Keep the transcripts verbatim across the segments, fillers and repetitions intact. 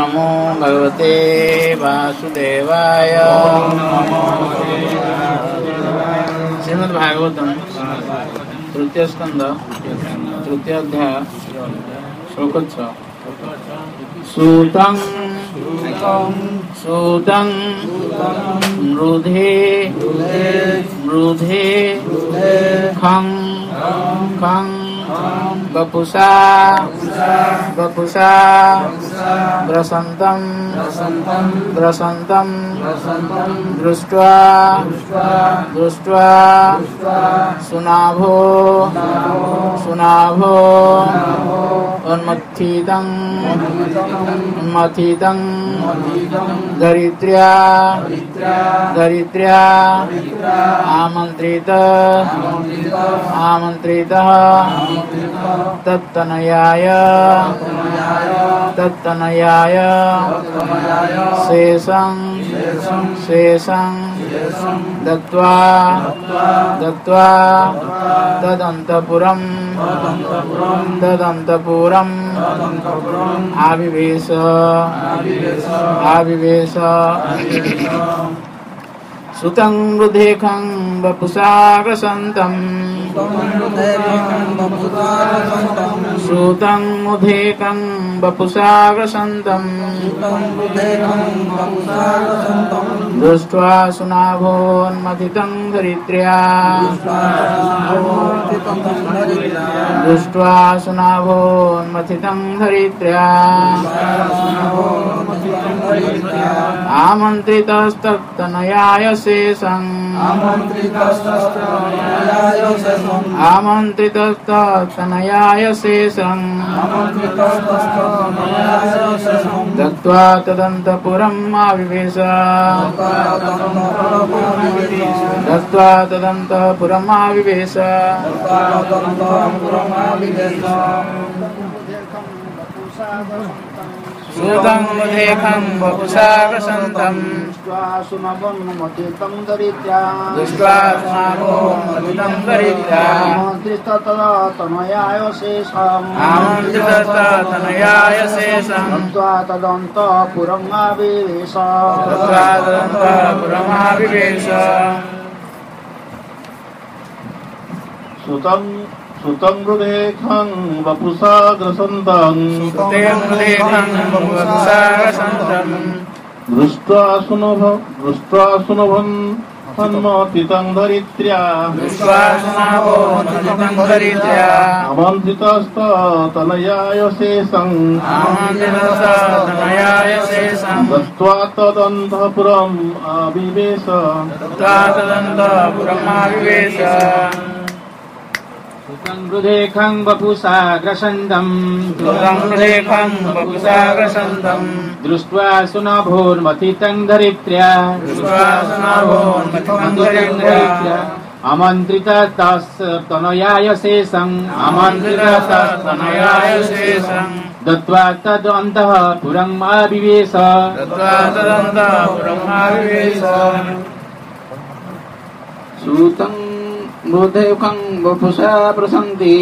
नमो भगवते वासुदेवाय। श्रीमद् भागवतम तृतीय स्कंद तृतीय अध्याय श्लोक छह। सूतं सूतं मृधे मृधे खं खं वपुषा वपुषा ग्रसन्तं ग्रसन्तं दृष्ट्वा दृष्ट्वा सुनाभो सुनाभो उन्मत्थितं उन्मत्थितं दरिद्र्या दरिद्र्या आमन्त्रित आमन्त्रितः तत्तनयाय तत्तनयाय शेषं शेषं दत्त्वा दत्त्वा तदन्तपुरं तदन्तपुरम् आविवेश आविवेश। सुतं मृधेखं वपुषा ग्रसन्तं सुतं मृधेखं वपुषा ग्रसन्तं दृष्ट्वा सुनाभोन्मथितं धरित्र्या दृष्ट्वा सुनाभोन्मथितं धरित्र्या आमन्त्रितस्तत्तनयाय शेषं आमन्त्रितस्तत्तनयाय शेषं दत्त्वा तदन्तपुरम् आविवेश दत्त्वा तदन्तपुरम् आविवेश। सूतं मृधेखं वपुषा ग्रसन्तं दृष्ट्वा सुनाभोन्मथितं दरिद्र्या दृष्ट्वा सुनाभोन्मथितं दरिद्र्या आमन्त्रितस्तत्तनयाय शेषम् आमन्त्रितस्तत्तनयाय शेषं दत्त्वा तदन्तपुरम् आविवेश दत्त्वा तदन्तपुरम् आविवेश। सुतं सुतं मृधेखं वपुषा ग्रसन्तं दृष्ट्वा सुनभ दृष्ट्वा सुनभन् उन्मत्थितं दरिद्र्या आमन्त्रितस्तत्तनयाय शेषं दत्त्वा तदन्तपुरम् आविवेश सुतं मृधेखं वपुषा ग्रसन्तं दृष्ट्वा सुनाभोन्मथितं धरित्र्या आमन्त्रितस्तत्तनयाय शेषं दत्त्वा तदन्तपुरम् आविवेश। सूतं मृधेखं वपुषा प्रसन्ति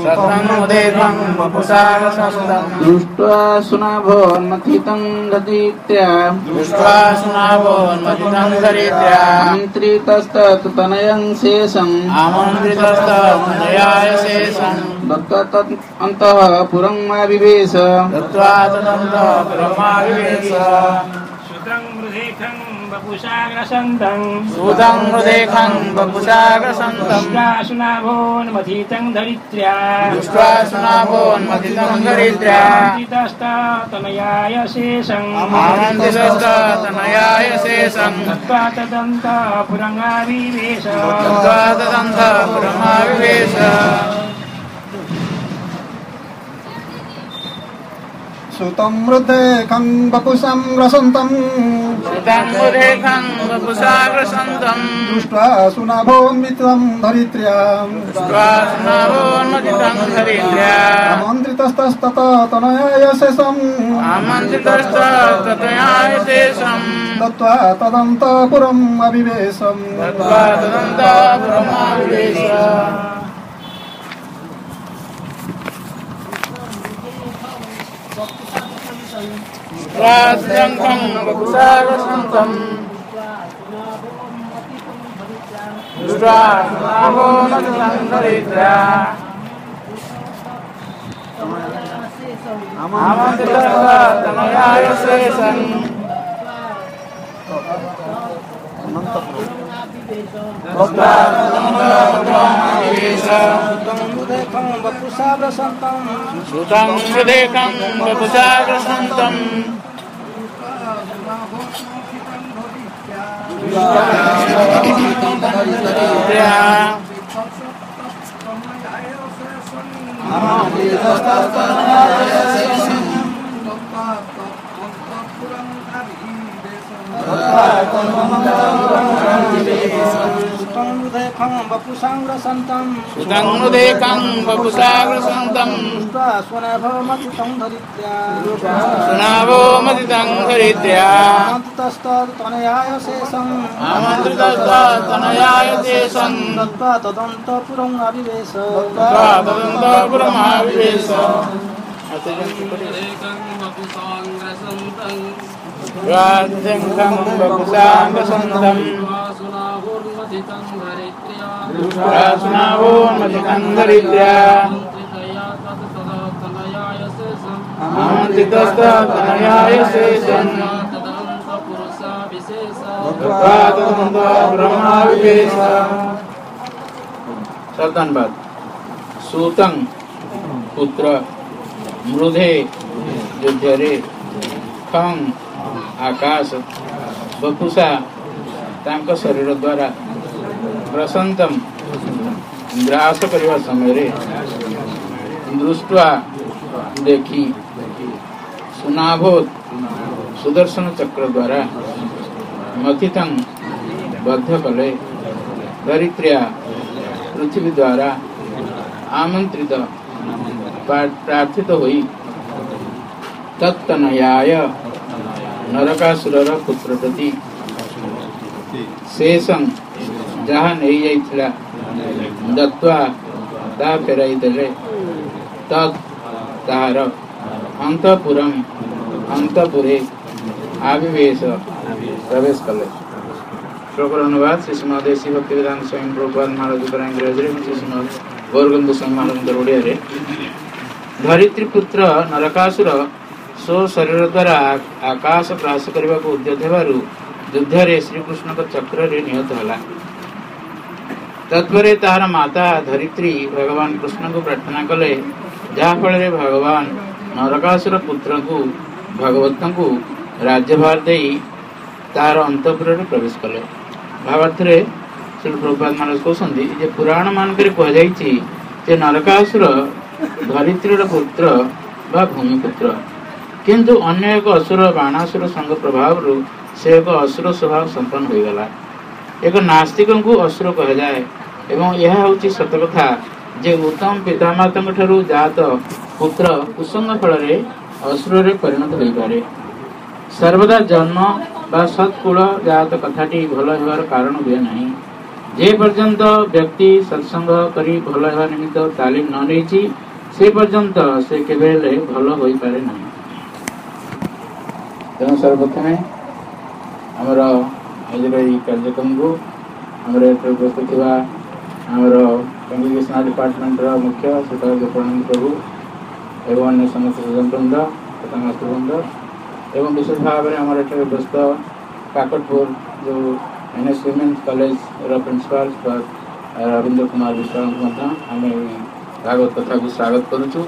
दृष्ट्वा सुनाभोन्मथितं दरिद्र्या आमन्त्रितस्तत्तनयं शेषं दत्त्वा तदन्तपुरम् आविवेश। वपुषा ग्रसन्तं सूतं मृधेखं वपुषा ग्रसन्तं दृष्ट्वा सुनाभोन्मथितं दरिद्र्या दृष्ट्वा सुनाभोन्मथितं दरिद्र्या आमन्त्रितस्तत्तनयाय शेषं आमन्त्रितस्तत्तनयाय शेषं दत्त्वा तदन्तपुरम् आविवेश दत्त्वा तदन्तपुरम् आविवेश। सुतं मृधेखं वपुषा ग्रसन्तं सुतं मृधेखं वपुषा ग्रसन्तं दृष्ट्वा सुनाभोन्मथितं दरिद्र्या दृष्ट्वा सुनाभोन्मथितं दरिद्र्या आमन्त्रितस्तत्तनयाय शेषम् आमन्त्रितस्तत्तनयाय शेषं दत्त्वा तदन्तपुरम् आविवेश दत्त्वा तदन्तपुरम् आविवेश। स्वास्यङ्खं वपुषागसन्तं दृष्ट्वा सुनाभो मतिसङ्घरित्र्या आमन्त्रितस्तनयाय शेषम् श्रुतं हृदेकं वपुषाग्रसन्तं सुतं हृदेकं वपुषाग्रसन्तं सुनाभो मतितं धरित्र्या आमन्त्रितस्तनयाय शेषम् आमन्त्रितस्तनयाय शेषं दत्त्वा तदन्तपुरम् अविवेश तदन्तपुरमाविवेश स्वास्यङ्खं वपुषागसन्तं सुनाभोन्मथितं धरित्र्या आमन्त्रितस्तनयाय शेषम् तदन्तपुरमाविवेश। धन्यवाद। सूतं पुत्र मृधे युद्धरे खं आकाश बपुषा तांक शरीर द्वारा प्रसंतम ग्रास करने समय दृष्टवा देखी सुनाभोत सुदर्शन चक्र द्वारा मथितं बद्ध कले दरिद्र्या पृथ्वी द्वारा आमंत्रित प्रार्थित होई तत्तनयाय नरकासुरर पुत्र प्रति शेषं जहाँ नहीं जाइथिला दत्वा ता फेराई देले तत् तार अंतपुरम अंतपुरे आविवेश प्रवेश कले। श्लोकर अनुवाद श्री श्रीमद देशी भक्ति वेदांत स्वामी प्रभुपाद महाराज द्वारा इंग्रजी में श्री श्रीमद गौरगंध स्वामी महाराज ओडिया रे धरित्री पुत्र नरकासुर स्व शरीर द्वारा आकाश ग्रास करने को उद्यत हेबारु युद्धरे श्रीकृष्ण को चक्र रे निहत होला। तत्परे तार माता धरित्री भगवान कृष्ण को प्रार्थना कले जहाँ फल भगवान नरकासुर पुत्र को भगवत को राज्यभार दे तार अंतपुर प्रवेश कले। भावार्थ श्री प्रभुपाद महाराज कहते जे पुराण मानक कहुई नरकासुर धरित्रीर पुत्र बा भूमिपुत्र किंतु अन्य एक असुर बाणासुर संग प्रभाव से एक असुर स्वभाव संपन्न हो गला। एक नास्तिक को असुर कह जाए एवं यह हूँ सत कथा जे उत्तम पितामाता ठारू जात पुत्र कुसंग फल असुर परिणत हो पारे। सर्वदा जन्म बा सत्कुल जात कथाटी भल होवार कारण हुए नहीं। जे पर्यंत व्यक्ति सत्संग करी भल होवा निमित्त तालीम न नहीं से पर्यंत से केबे भल हो पारे नहीं। तेणु सर्वप्रथम आमर आज कार्यक्रम को आमर उपस्थित आमर कंग्रेगेशनल डिपार्टमेंट मुख्य श्रीपाद गोपानंद प्रभु एवं अन्य समस्त सज्जनवृंद तथा मातृवृंद एवं विशेष भाव में आम व्यस्त काकटपुर जो N S women's college principal Rabindra Kumar Biswas आम भागवत कथा को स्वागत करुचु।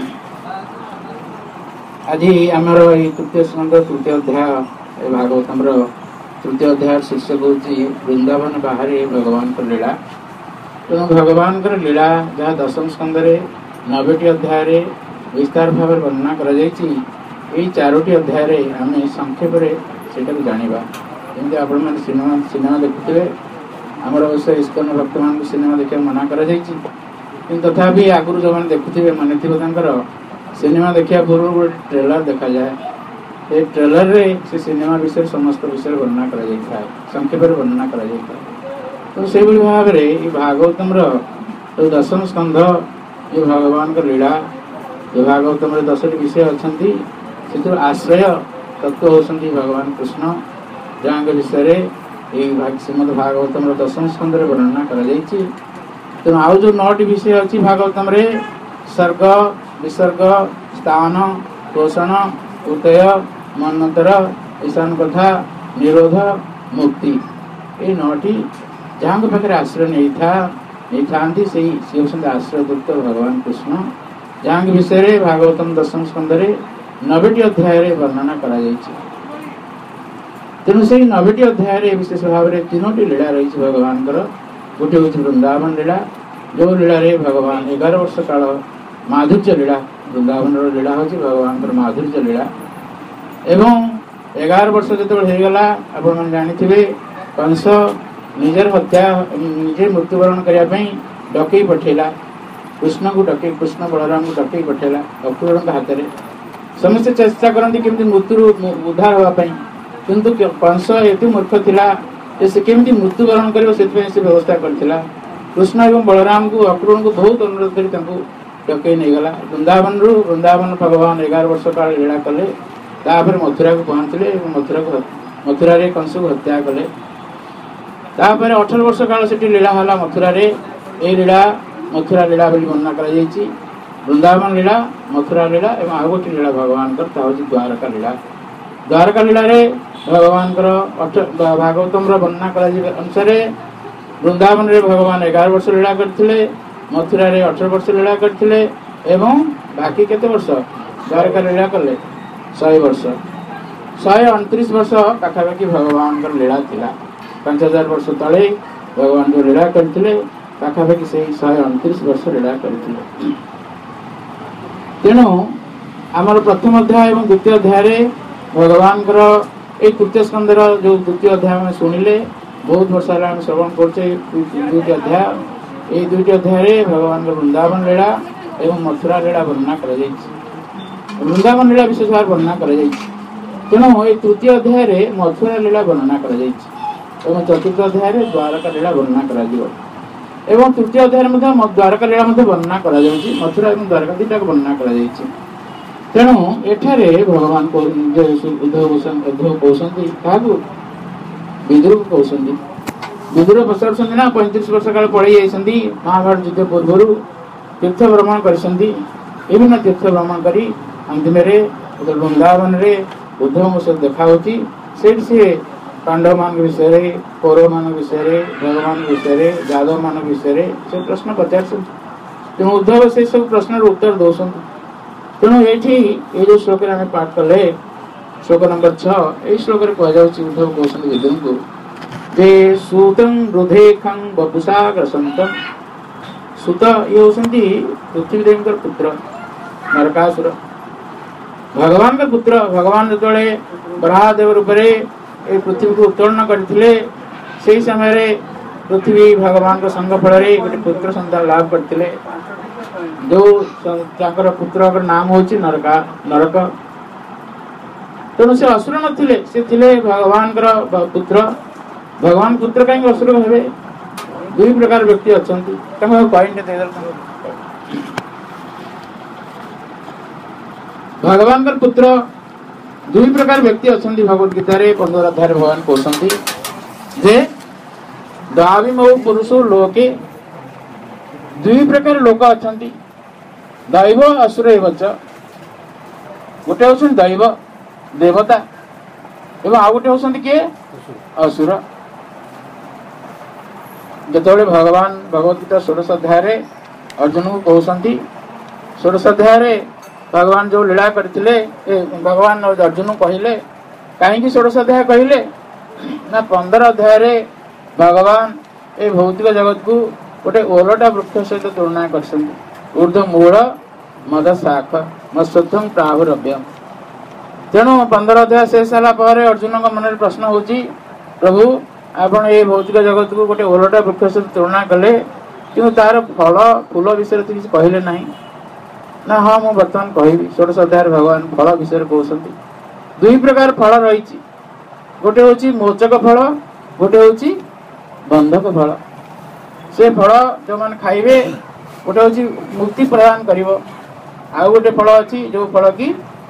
आज आमर तृतीय स्कंद तृतीय अध्याय भागवतम तृतीय अध्याय शीर्षक हूँ वृंदावन बाहर भगवान लीला। तेणु भगवान लीला जहाँ दशम स्कंद नबेटी अध्याय विस्तार भाव वर्णना कर चारोटी अध्याय आम संक्षेप से जाना जमी आपण मैंने सिनेमा सिनेमा देखुए आमर अवश्य इस्कन भक्त मान सिनेमा देखा मना कर तथापि आगुरी जो मैंने देखुए मन थी सिनेमा देखा पूर्व गोटे ट्रेलर देखा जाए ये ट्रेलर रे से सिनेमा विषय समस्त विषय वर्णना कर संक्षेप वर्णना कर तो से भाव में भागवतम दशम स्कंध ये भगवान लीला ये भागवतम दसटी विषय अच्छा से आश्रय तत्व होती भगवान कृष्ण जहाँ विषय श्रीमद भागवतम दशम स्कंद वर्णना कर तेणु आउ जो नौटी विषय अच्छी भागवतम रे सर्ग विसर्ग स्थान पोषण उदय मनंतर ईशान कथा निरोध मुक्ति ये नौटी जहाँ पाखे आश्रय नहीं था नहीं था से आश्रय दुक्त भगवान कृष्ण जहाँ विषय भागवतम दशम स्कंद नबेटी अध्याय वर्णना करा तेणु से नबेटी अध्याय विशेष भाव में तीनोटी लीला रही भगवान गोटे हूँ वृंदावन लीला जो लीला रे भगवान एगार वर्ष काल माधुर्य लीला वृंदावन लीला हूँ भगवान माधुर्य लीला एवं एगार वर्ष जो होगा आपण जानी कंस निजर हत्या निजे मृत्युवरण करने डकई पठेला कृष्ण को डकई कृष्ण बलराम को डकई पठेला अक्रूर हाथ में समस्ते चेष्टा करती केमती मृत्यु उद्धार होगापी किंतु कंस एत मूर्ख थिला से केमती मृत्युवरण कर व्यवस्था करथिला कृष्ण एवं बलराम को अक्रूर को बहुत अनुरोध कर डकई नहीं गला वृंदावन रु वृंदावन भगवान एगार वर्ष काल लीला कले तापर मथुरा को पहुँचले मथुरा को मथुरा रे कंस को हत्या कले तापर अठारह वर्ष काल से लीला है मथुरा रे ए लीला मथुरा लीला बोली वर्णना कर वृंदावन लीला मथुरा लीला एवं आउ गोटे लीला भगवान द्वारका लीला द्वारका लीला रे भगवान भागवतम वर्णना कर अनुसार वृंदावन रे भगवान एगार वर्ष लीला करथिले मथुरा रे अठारह वर्ष लीला करथिले एवं बाकी केते वर्ष द्वारका लीला कले सौ वर्ष सौ अणतीस वर्ष पाखापाखि भगवान लीला थिला पांच हजार वर्ष तले भगवान जो लीला करथिले पाखापाखि से शहे अणतीस वर्ष लीला करथिले तेणु आमर प्रथम अध्याय और द्वितीय अध्याय भगवान तृतीय स्कंदर जो द्वितीय अध्याय में शुणिले बहुत वर्ष श्रवण करते दुईटी अध्याय ये दुईटी अध्याय भगवान वृंदावन लीला एवं मथुरा लीला वर्णना कर वृंदावन लीला विशेष भाव वर्णना कर तेणु ये तृतीय अध्याय मथुरा लीला वर्णना कर चतुर्थ अध्याय द्वारका लीला वर्णना कर एवं तृतीय अध्याय द्वारका लीला वर्णना कर मथुरा और द्वारका दीटा वर्णना कर तेणु एठारे भगवान उद्धव कहते क्या विदुर को कहते विदुर पचार ना पैंतीस वर्ष काल पढ़ी जाती महाभारत युद्ध पूर्व तीर्थ भ्रमण कर विभिन्न तीर्थ भ्रमण कर अंतिम वृंदावन रे उद्धव से देखा से पांडव मान विषय कौरव मान विषय भगवान विषय यादव मान विषय से प्रश्न पचार तेणु उद्धव से सब प्रश्न उत्तर दौरान तेणु ये जो श्लोक आम पाठ कले श्लोक नंबर छह यही श्लोक उद्धव कहते विदुर को जे सूतं रुधेखं बपुषा ग्रसंतं सुत ये होती पृथ्वीदेवी पुत्र नरकासुर भगवान का पुत्र भगवान जो बराहदेव रूप से पृथ्वी को उत्तोलन करते से समय पृथ्वी भगवान का संग फल गोटे पुत्र संतान लाभ करते जो पुत्र नाम हूँ नरका नरक तेणु से असुर नथिले से थिले भगवान पुत्र भगवान पुत्र कहीं असुर हे दुई प्रकार व्यक्ति अच्छा भगवान पुत्र दुई प्रकार व्यक्ति अच्छा भगवद गीता पंद्रह अध्याय भगवान कहते जे द्वाविमौ पुरुषो लोके दुई प्रकार लोक अच्छा दैव असुर गोटे हूँ दैव देवता एवं आउ गोटे हूँ किए असुर जो भगवान भगवद गीता षोडश अध्याय अर्जुन को कहते षोडश अध्याय भगवान जो लीला करते भगवान अर्जुन कहले कहीं षोडश अध्याय कहले ना पंद्रह अध्याय भगवान ए भौतिक जगत को गोटे ओलटा वृक्ष सहित तुलना कर ऊर्ध मूल मद शाख मत्स्वत्थं प्राहुरव्यम तेणु पंद्रह अध्याय शेष होगापर अर्जुन मन प्रश्न हूँ प्रभु आपण ये भौतिक जगत को गोटे ओलटा वृक्ष सहित तुलना कले कि तार फल फूल विषय किसी कहले ना ना हाँ मुझे बर्तमान कहि षोडश अध्याय भगवान फल विषय कहते दुई प्रकार फल रही गोटे हूँ मोचक फल गोटे हूँ बंधक फल से फल जो मैंने खाइबे गोटे हूँ मुक्ति प्रदान कर गोटे फल अच्छी जो फल कि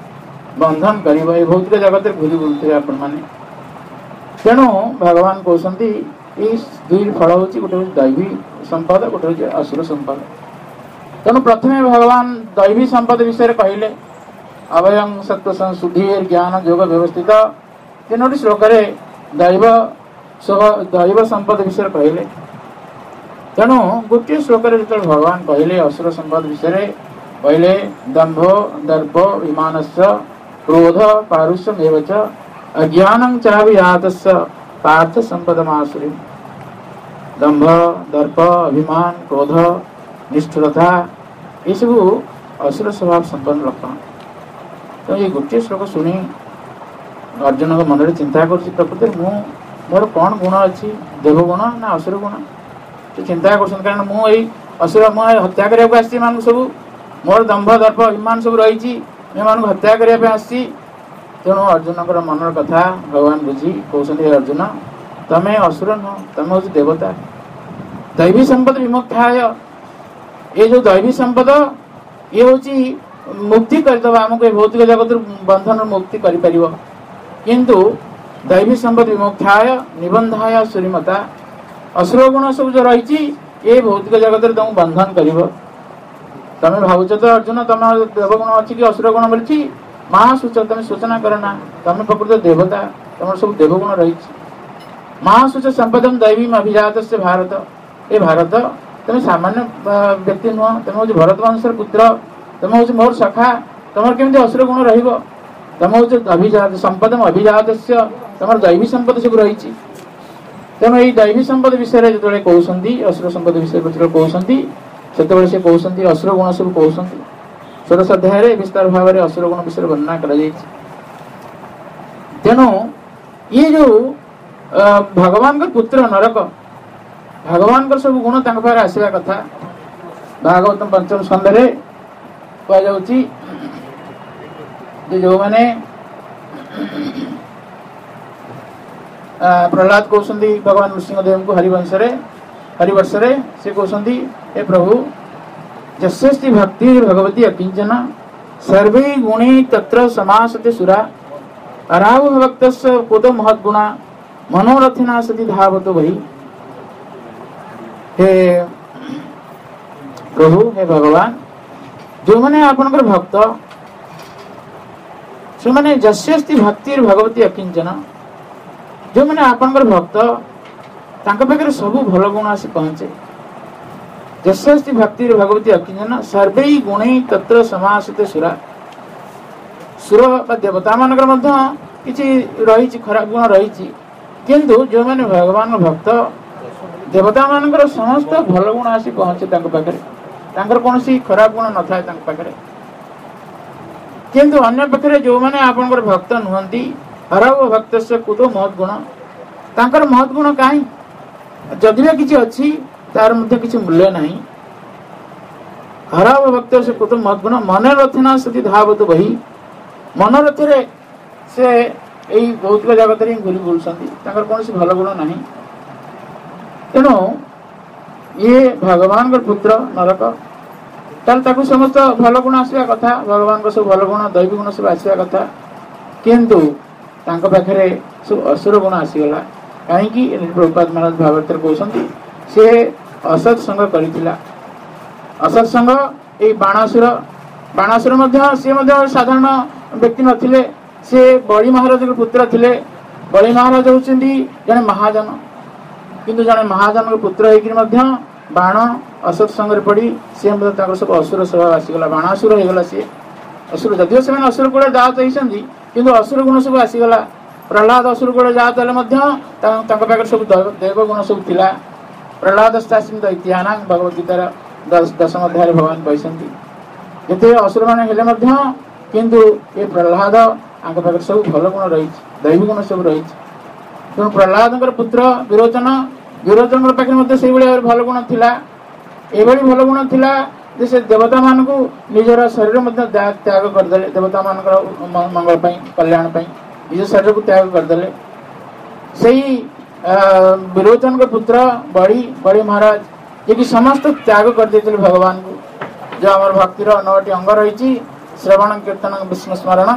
बंधन कर भौतिक जगत घूरी बुलुवे आपण मैंने तेणु भगवान कहते दुई फल हूँ गोटे हूँ दैवी संपद गोटे हूँ असुर संपद तेणु प्रथमे भगवान दैवी संपद विषय कहले अभयं सत्व संशुद्धि ज्ञान योग व्यवस्थित तीनो श्लोक दैव दैव संपद विषय कहले तेणु गोटे श्लोक जो भगवान कहले असुर संपद विषय कहले दंभ दर्भ विमानस्य क्रोध पारुष्यमेव च अज्ञानं चाभिजातस्य पार्थ संपदमासुरी दंभ दर्प अभिमान क्रोध निष्ठुरता ये सब असुर स्वभाव संपन्न लक्षण तो ये गोटे श्लोक शुणी अर्जुन मन में चिंता कर प्रकृति मु मोर कौन गुण अच्छी देवगुण ना असुर गुण तो चिंता कर कारण मुझे असुर मुझे हत्या करने सब मोर दंभ दर्प अभिमान सब रही हत्या करने आसी तेणु अर्जुन मन कथा भगवान बुझी कहते अर्जुन तमें असुर नुह तमें हूँ देवता दैवी संपद विमुक्ताय ये जो दैवी संपद ये हूँ मुक्ति करदे आमको भौतिक जगत बंधन मुक्ति कर किंतु दैवी संपद विमुक्ताय निबंधाय सूरीमता असुर गुण सब जो रही ये भौतिक जगत तुम बंधन कर तमें भावुच तो अर्जुन तुम देवगुण अच्छी कि असुर गुण बोली महासूच तुम सूचना करना तुम प्रकृत देवता तुम सब देवगुण रही महासूच संपदम दैवी अभिजात से भारत ये भारत तुम सामान्य व्यक्ति नुह तुम हूँ भरत वंशर पुत्र तुम हूँ मोर सखा तुम केमी असुर गुण रुम हूँ अभिजात संपदम अभिजात तुम दैवी संपद सब रही तेणु ये दैवी संपद विषय जो कहते असुर संपद विषय कहते से कहते असुर गुण सब कहते षोडश अध्याय विस्तार भाव में असुर गुण विषय वर्णना कर तेणु ये जो भगवान का पुत्र नरक भगवान का सब गुण पाखे आसवा कथा भागवतम पंचम स्कंद कहुच्छी जो मैंने प्रहलाद कहते भगवान नृसिंहदेव को हरिवंश हरिवर्ष से कहते हे प्रभु जस्यस्ति भक्ति भगवती अकिंचन सर्वे गुणे तत्र समासते सुरा अराव भक्त कुत महद्गुणा मनोरथिना सती धावतो वही हे प्रभु हे भगवान जो मैंने आपनकर भक्त जो मैंने जस्यस्ति भक्ति भगवती अकिंचन जो मैंने आपनकर भक्त तांका पाखरे सब भल गुण आसी पहुंचे जस्यस्ति भक्ति भगवती अकिंचन सर्वे गुण तत्र समासित सुरा सुर देवता मानकर मध्य किछि रही खराब गुण रही किंतु जो मैंने भगवान भक्त देवता मानकर समस्त भल गुण आसी पहुंचे पाखे कौन खराब गुण न था पाखे किंतु अन्य पक्षरे जो मैंने आपनकर भक्त नुहंती हरव भक्त से कुतो महत् गुण तांकर महत् गुण कहीं जदि भी किसी अच्छी तार मध्य किसी मूल्य नहीं हरव भक्त से कुतो महत् गुण मनोरथना सती धावत वही मनोरथ से यही भौतिक जगत ही घूरी बुलुंट कौन भल गुण ना तेणु ये भगवान पुत्र नरक ताल समस्त भल गुण आसवा कथा भगवान सब भल गुण दैवी गुण सब आसवा कथा किंतु पाखे सब असुर गुण आसीगला कहीं प्रभुपाद महाराज भागवत कहते सी असत्संग करथिला असत्संग ये बाणासुर बाणासुर सी साधारण व्यक्ति नथिले से बड़ी महाराज पुत्र थिले बड़ी महाराज होउछन्ती जने महाजन किंतु जने महाजन पुत्र होकर बाण असत्संग पड़ी सी सब असुर स्वभाव आसीगला बाणासुर होगला सी असुर जदिव से असुर कूल जात होती किंतु असुर गुण सब आसीगला प्रहलाद असुर कूल जात पाखे सब देव गुण सब थिला प्रहलाद दैत्यानां भगवद गीतार दशम अध्याय भगवान कहते जिते असुर मान किंतु ये प्रहलाद पाखे सब भल गुण रही दैवी गुण सब रही तेणु प्रहलाद पुत्र विरोचन विरोचन पाखे से भल गुण थिला एभली भल गुण थिला से देवता मान को निजर शरीर त्याग करदे देवता मान मंगल कल्याण निज शरीर को त्याग करदे से विरोचन के पुत्र बड़ी बड़ी महाराज ये कि समस्त त्याग कर देते भगवान को जो आम भक्तिर नौटी अंग रही श्रवण कीर्तन विष्णु स्मरण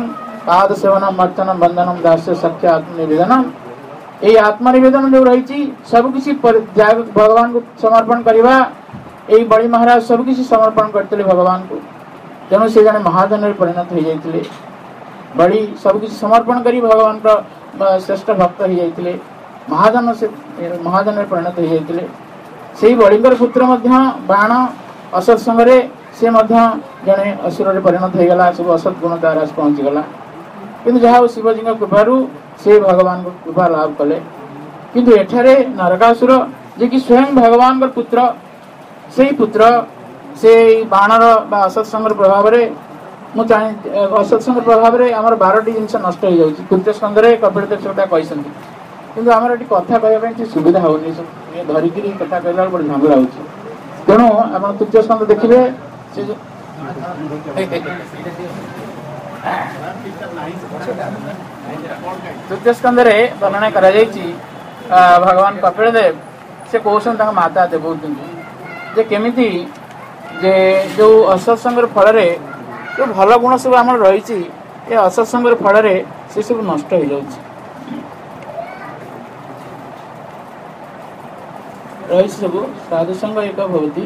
पाद सेवनम अर्चनम बंधनम दास्य सत्य आत्मनिवेदनम ये आत्मनिवेदन जो रही सबकि भगवान को समर्पण करवा यही बड़ी महाराज सबकि समर्पण करते भगवान को तेणु से जड़े महाजन परिणत हो जाते बड़ी सबकि समर्पण कर भगवान का श्रेष्ठ भक्त हो जाते महाजन से महाजन परिणत हो जाते से बड़ीकर पुत्र बाण असत संगे से जड़े असुर परिणत हो गला सब असत गुण तार पहुँचीगला कि जहाँ शिवजी कृपारू से भगवान को कृपा लाभ कले किंतु एठारे नरकासुर जे कि स्वयं भगवान का पुत्र से पुत्र से बाणर असत्संग प्रभाव में चाहे असत्संग प्रभाव में आम बारटी जिन नष्ट हो जाए तृतीय स्कंदे कपिल देवता कहते कि आम ये कथा कहवाई सुविधा होनी धरिकी कथा कहला बड़े झमेला हो तेणु आप तृतीय स्कंद देखिए से तृतीय स्कंदे वर्णना कर भगवान कपिल देव से कहते माता देवती जे केमिति जे जो असत्संग फल जो भल गुण सब आम रही असत्संग फल से सब नष्ट हो जाए रही सब साधुसंग एक भवती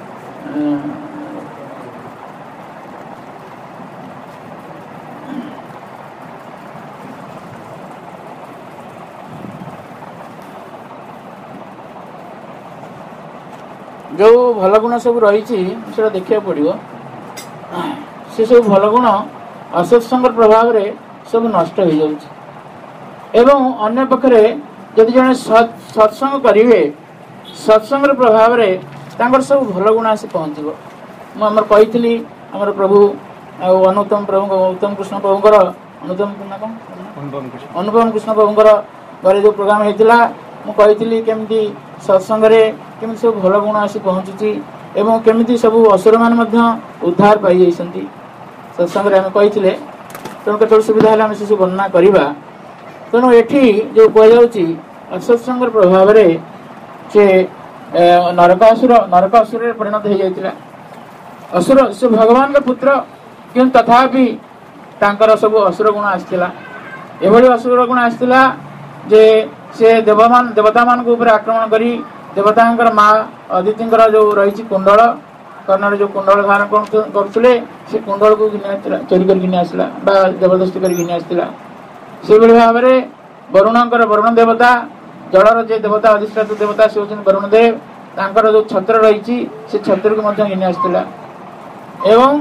जो भल गुण सब रही देखा पड़ो से सब भल गुण असत्संग प्रभाव रे सब नष्ट हो जाए एवं अन्य पक्षरे जदि जड़े सत्संग करेंगे सत्संग प्रभाव रे तांकर सब भल गुण आसी पहुँचो मुझे कही आमर प्रभु अनुतम प्रभु उत्तम कृष्ण प्रभुंर अनुतम अनुपम कृष्ण प्रभुंर घरे जो प्रोग्राम होता मुझे केमती सत्संग केमी सब भल गुण आसी पहुँचुची एवं केमी सब असुर मान उद्धार पाई जाइछन्ति सत्संग आम कही तेणु केत सुविधा है आम से वर्णना करवा तेणु एठी जो कहुच्छी असत्संग प्रभाव में से नरकासुर नरकासुर परिणत हो जाता असुर से भगवान का पुत्र कि तथापि तांकर सब असुर गुण आसला एभली असुर गुण आसला जे से देवमान देवता मान ऊपर आक्रमण करी देवता माँ अदिति जो रही कुंडल कर्णर जो कुंडल धारण करते से कुंडल को चोरी कर आसला जबरदस्ती कर से भाव में वरुणकर वरुण देवता जलर जे देवता अधिष्ठात देवता से होती वरुण देव तांकर जो छत्र रही से छत्र को घिनी आसला एवं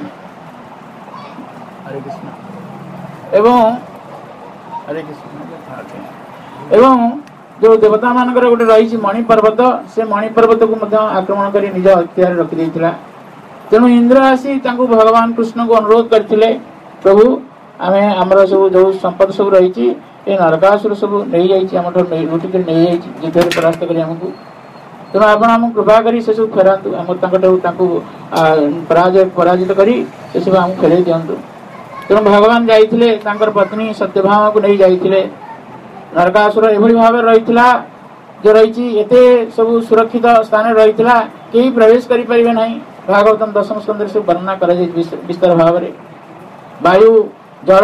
हरे कृष्ण एवं हरे कृष्ण एवं जो देवता मानकर गोटे रही मणि पर्वत से मणि पर्वत को आक्रमण कर निज अख्तियार रखी तेणु इंद्र आसी भगवान कृष्ण को अनुरोध करते प्रभु आम आमर सब जो संपद सब रही नरकासुर सब नहीं जाइए लुटिक नहीं युद्ध परास्त कर आमको तेणु आप आम कृपा कर से सब फेरातु आम पराजय पराजित कर सब आमको फेर दिंतु तेणु भगवान जाइए पत्नी सत्यभामा को नहीं जाइए नरकासुर एभली भाव रही जो रही एते सब सुरक्षित स्थान रही कहीं प्रवेश करें ना भागवतम दशम स्कंद से वर्णना कर विस्तार भाव में वायु जल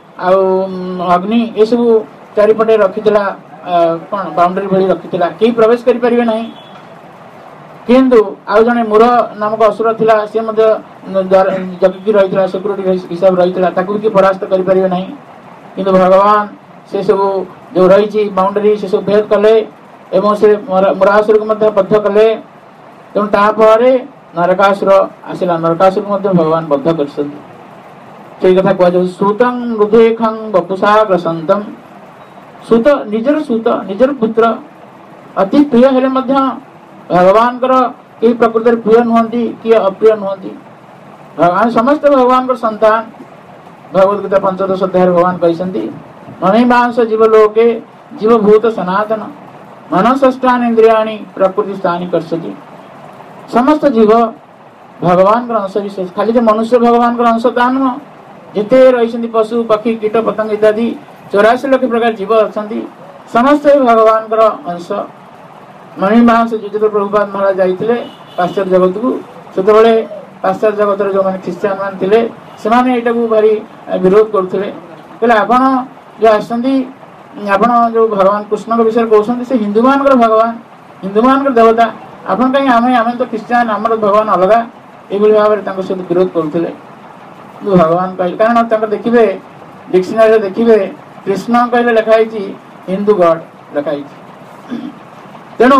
अग्नि ये सब चारिपटे रखी कौन बाउंड्री भली रखी कहीं प्रवेश करें ना किंतु आउ जड़े मूर नामक असुर थिला से जगिकी रही सिक्यूरीटी हिसाब रही कि परास्त करें ना किंतु भगवान से सब जो रही बाउंड्री से सब भेद कले एवं से मुरासुर को बद्ध कले तेणु तापर नरकासुर आसला नरकासुर को भगवान बद्ध कर कथा कह सूतं मृदेखं बपुषा ग्रसंतम सूत निजर सूत निजर पुत्र अति प्रिय हेले भगवान कई प्रकृति प्रिय नुहति किए अप्रिय नुहति भगवान समस्त भगवान को संतान भगवद्गीता पंचदश अध्याय भगवान कहते मणिमांस जीवलोके जीवभूत सनातन मनसष्टान इंद्रियाणी प्रकृति स्थानी कर्षति समस्त जीव भगवान का अंश विशेष खाली जो मनुष्य भगवान का अंश ता नुह जिते रही पशु पक्षी कीट पतंग इत्यादि चौरासी लक्ष प्रकार जीव अच्छा समस्त भगवान का अंश मणिमांस जो प्रभुपाद महाराज जाते पाश्चात्य जगत को से पाश्चात्य जगत जो मैंने ख्रीस्टियान मान थे ସେମାନେ ଏଇଟାକୁ ଭାରି ବିରୋଧ କରୁଥିଲେ। କହିଲେ ଆପଣ ଯେଉଁ ଆସୁଛନ୍ତି, ଆପଣ ଯେଉଁ ଭଗବାନ କୃଷ୍ଣଙ୍କ ବିଷୟରେ କହୁଛନ୍ତି ସେ ହିନ୍ଦୁମାନଙ୍କର ଭଗବାନ, ହିନ୍ଦୁମାନଙ୍କର ଦେବତା, ଆପଣ କାହିଁ ଆମେ ଆମେ ତ ଖ୍ରୀଷ୍ଟିଆନ, ଆମର ଭଗବାନ ଅଲଗା, ଏଇଭଳି ଭାବରେ ତାଙ୍କ ସହିତ ବିରୋଧ କରୁଥିଲେ। କିନ୍ତୁ ଭଗବାନ କହିଲେ, କାରଣ ତାଙ୍କର ଦେଖିବେ ଡିକ୍ସନାରୀରେ ଦେଖିବେ କୃଷ୍ଣ କହିଲେ ଲେଖା ହେଇଛି ହିନ୍ଦୁ ଗଡ୍ ଲେଖା ହେଇଛି। ତେଣୁ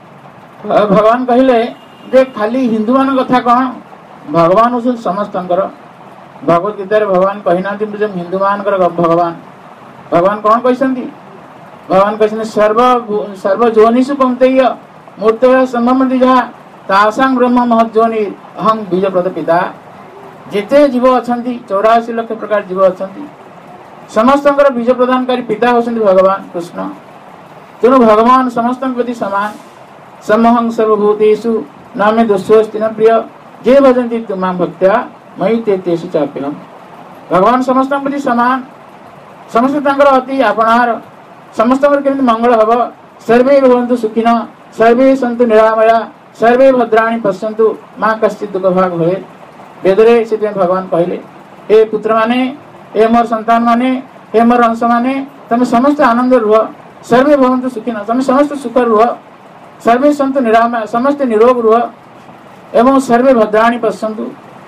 ଭଗବାନ କହିଲେ ଯେ ଖାଲି ହିନ୍ଦୁମାନଙ୍କ କଥା କ'ଣ, ଭଗବାନ ହେଉଛନ୍ତି ସମସ୍ତଙ୍କର। ଭଗବତ ଗୀତାରେ ଭଗବାନ କହିନାହାନ୍ତି ଯେ ହିନ୍ଦୁମାନଙ୍କର ଭଗବାନ। ଭଗବାନ କ'ଣ କହିଛନ୍ତି? ଭଗବାନ କହିଛନ୍ତି ସର୍ବ ସର୍ବ ଯୋନିଷୁ କୌନ୍ତେୟ ମୂର୍ତ୍ତୟ ସମ୍ଭମନ୍ତି ଯାହା ତାସାଂ ବ୍ରହ୍ମ ମହଜ୍ଜୋନି ଅହଂ ବୀଜପ୍ରଦ ପିତା। ଯେତେ ଜୀବ ଅଛନ୍ତି, ଚଉରାଅଶୀ ଲକ୍ଷ ପ୍ରକାର ଜୀବ ଅଛନ୍ତି, ସମସ୍ତଙ୍କର ବୀଜ ପ୍ରଦାନକାରୀ ପିତା ହେଉଛନ୍ତି ଭଗବାନ କୃଷ୍ଣ। ତେଣୁ ଭଗବାନ ସମସ୍ତଙ୍କ ପ୍ରତି ସମାନ। ସମହଂ ସର୍ବଭୂତେଷୁ ନ ମେ ଦୋଷୋସ୍ତି ନ ପ୍ରିୟ ଯେ ଭଜନ୍ତି ତୁମାଂ ଭକ୍ତ୍ୟା ମୟି ତେ ତେଷୁ ଚାପ୍ୟହମ୍। ଭଗବାନ ସମସ୍ତଙ୍କ ପ୍ରତି ସମାନ, ସମସ୍ତେ ତାଙ୍କର ଅତି ଆପଣାର, ସମସ୍ତଙ୍କର କେମିତି ମଙ୍ଗଳ ହେବ। ସର୍ବେ ଭବନ୍ତୁ ସୁଖିନ ସର୍ବେ ସନ୍ତୁ ନିରାମୟା ସର୍ବେ ଭଦ୍ରାଣୀ ପଶ୍ୟନ୍ତୁ ମା କଶ୍ଚିତ୍ ଦୁଃଖ ଭାଗ ହୁଏ। ବେଦରେ ସେଥିପାଇଁ ଭଗବାନ କହିଲେ, ଏ ପୁତ୍ରମାନେ, ଏ ମୋର ସନ୍ତାନ ମାନେ, ଏ ମୋର ଅଂଶ ମାନେ, ତମେ ସମସ୍ତେ ଆନନ୍ଦ ରୁହ। ସର୍ବେ ଭବନ୍ତୁ ସୁଖିନ, ତମେ ସମସ୍ତେ ସୁଖ ରୁହ। ସର୍ବେ ସନ୍ତୁ ନିରାମୟା, ସମସ୍ତେ ନିରୋଗ ରୁହ। ଏବଂ ସର୍ବେ ଭଦ୍ରାଣୀ ପଶ୍ୟନ୍ତୁ,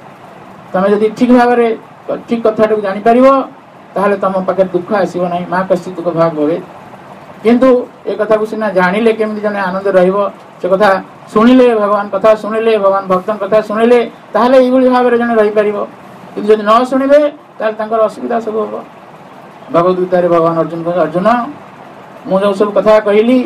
ତମେ ଯଦି ଠିକ ଭାବରେ ଠିକ କଥାଟାକୁ ଜାଣିପାରିବ ତାହେଲେ ତମ ପାଖରେ ଦୁଃଖ ଆସିବ ନାହିଁ। ମା କଶ୍ଚିତ୍ ଦୁଃଖ ଭାଗ ହୁଏ। କିନ୍ତୁ ଏ କଥାକୁ ସିନା ଜାଣିଲେ କେମିତି ଜଣେ ଆନନ୍ଦ ରହିବ, ସେ କଥା ଶୁଣିଲେ, ଭଗବାନ କଥା ଶୁଣିଲେ, ଭଗବାନ ଭକ୍ତଙ୍କ କଥା ଶୁଣିଲେ ତାହେଲେ ଏଇଭଳି ଭାବରେ ଜଣେ ରହିପାରିବ। କିନ୍ତୁ ଯଦି ନ ଶୁଣିବେ ତାହେଲେ ତାଙ୍କର ଅସୁବିଧା ସବୁ ହବ। ଭଗବତ ଗୀତାରେ ଭଗବାନ ଅର୍ଜୁନ କହିଲେ, ଅର୍ଜୁନ ମୁଁ ଯେଉଁ ସବୁ କଥା କହିଲି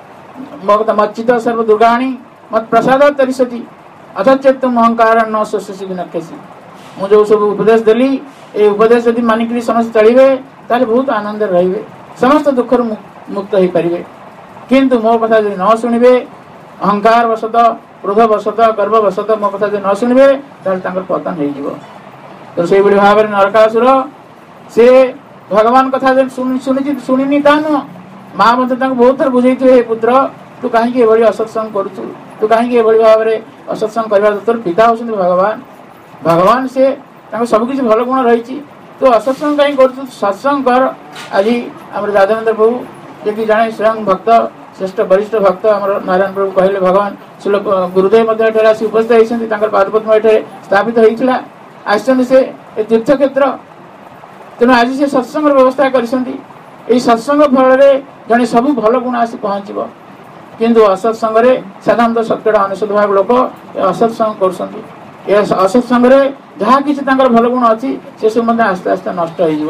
ମଚ୍ଚିତ ସର୍ବ ଦୁର୍ଗାଣୀ ମତ୍ ପ୍ରସାଦ ତରିଷତି ଅଥଚେତ୍ ଅହଙ୍କାର ନ ଶୋଷସି ବିନକ୍ଷସି। ମୁଁ ଯେଉଁ ସବୁ ଉପଦେଶ ଦେଲି, এই ଉପଦେଶ ଯଦି ମାନିକିରି ସମସ୍ତେ ଚଳିବେ ତାହେଲେ ବହୁତ ଆନନ୍ଦରେ ରହିବେ, ସମସ୍ତ ଦୁଃଖରୁ ମୁକ୍ତ ହେଇପାରିବେ। କିନ୍ତୁ ମୋ କଥା ଯଦି ନ ଶୁଣିବେ, ଅହଙ୍କାର ବଶତଃ, କ୍ରୋଧ ବଶତଃ, ଗର୍ବ ବଶତଃ ମୋ କଥା ଯଦି ନ ଶୁଣିବେ ତାହେଲେ ତାଙ୍କର ପତନ ହେଇଯିବ। ତ ସେଇଭଳି ଭାବରେ ନରକାସୁର ସେ ଭଗବାନ କଥା ଯଦି ଶୁଣିଛି ଶୁଣିନି ତା ନୁହଁ, ମା ମଧ୍ୟ ତାଙ୍କୁ ବହୁତ ଥର ବୁଝେଇଥିବେ, ହେ ପୁତ୍ର ତୁ କାହିଁକି ଏଭଳି ଅସତ୍ସଙ୍ଗ କରୁଛୁ, ତୁ କାହିଁକି ଏଭଳି ଭାବରେ ଅସତ୍ସଙ୍ଗ କରିବା, ତୋର ପିତା ହେଉଛନ୍ତି ଭଗବାନ। ଭଗବାନ ସେ ତାଙ୍କ ସବୁକିଛି ଭଲ ଗୁଣ ରହିଛି, ତୁ ଅସତ୍ସଙ୍ଗ କାହିଁକି କରୁଛୁ, ସତ୍ସଙ୍ଗ କର। ଆଜି ଆମର ଯାଦବେନ୍ଦ୍ର ପ୍ରଭୁ ଯିଏକି ଜଣେ ସ୍ୱୟଂ ଭକ୍ତ, ଶ୍ରେଷ୍ଠ ବରିଷ୍ଠ ଭକ୍ତ ଆମର ନାରାୟଣ ପ୍ରଭୁ କହିଲେ, ଭଗବାନ ଶିଳ ଗୁରୁଦେବ ମଧ୍ୟ ଏଠାରେ ଆସି ଉପସ୍ଥିତ ହେଇଛନ୍ତି, ତାଙ୍କର ପାଦପଦ୍ମ ଏଠାରେ ସ୍ଥାପିତ ହେଇଥିଲା, ଆସିଛନ୍ତି ସେ ଏ ତୀର୍ଥକ୍ଷେତ୍ର। ତେଣୁ ଆଜି ସେ ସତ୍ସଙ୍ଗର ବ୍ୟବସ୍ଥା କରିଛନ୍ତି। ଏହି ସତ୍ସଙ୍ଗ ଫଳରେ ଜଣେ ସବୁ ଭଲ ଗୁଣ ଆସି ପହଞ୍ଚିବ। କିନ୍ତୁ ଅସତ୍ସଙ୍ଗରେ ସାଧାରଣତଃ ଶତକଡ଼ା ଅନେଶତ ଭାଗ ଲୋକ ଅସତ୍ସଙ୍ଗ କରୁଛନ୍ତି। ଏ ଅସତ୍ସଙ୍ଗରେ ଯାହା କିଛି ତାଙ୍କର ଭଲ ଗୁଣ ଅଛି ସେସବୁ ମଧ୍ୟ ଆସ୍ତେ ଆସ୍ତେ ନଷ୍ଟ ହେଇଯିବ।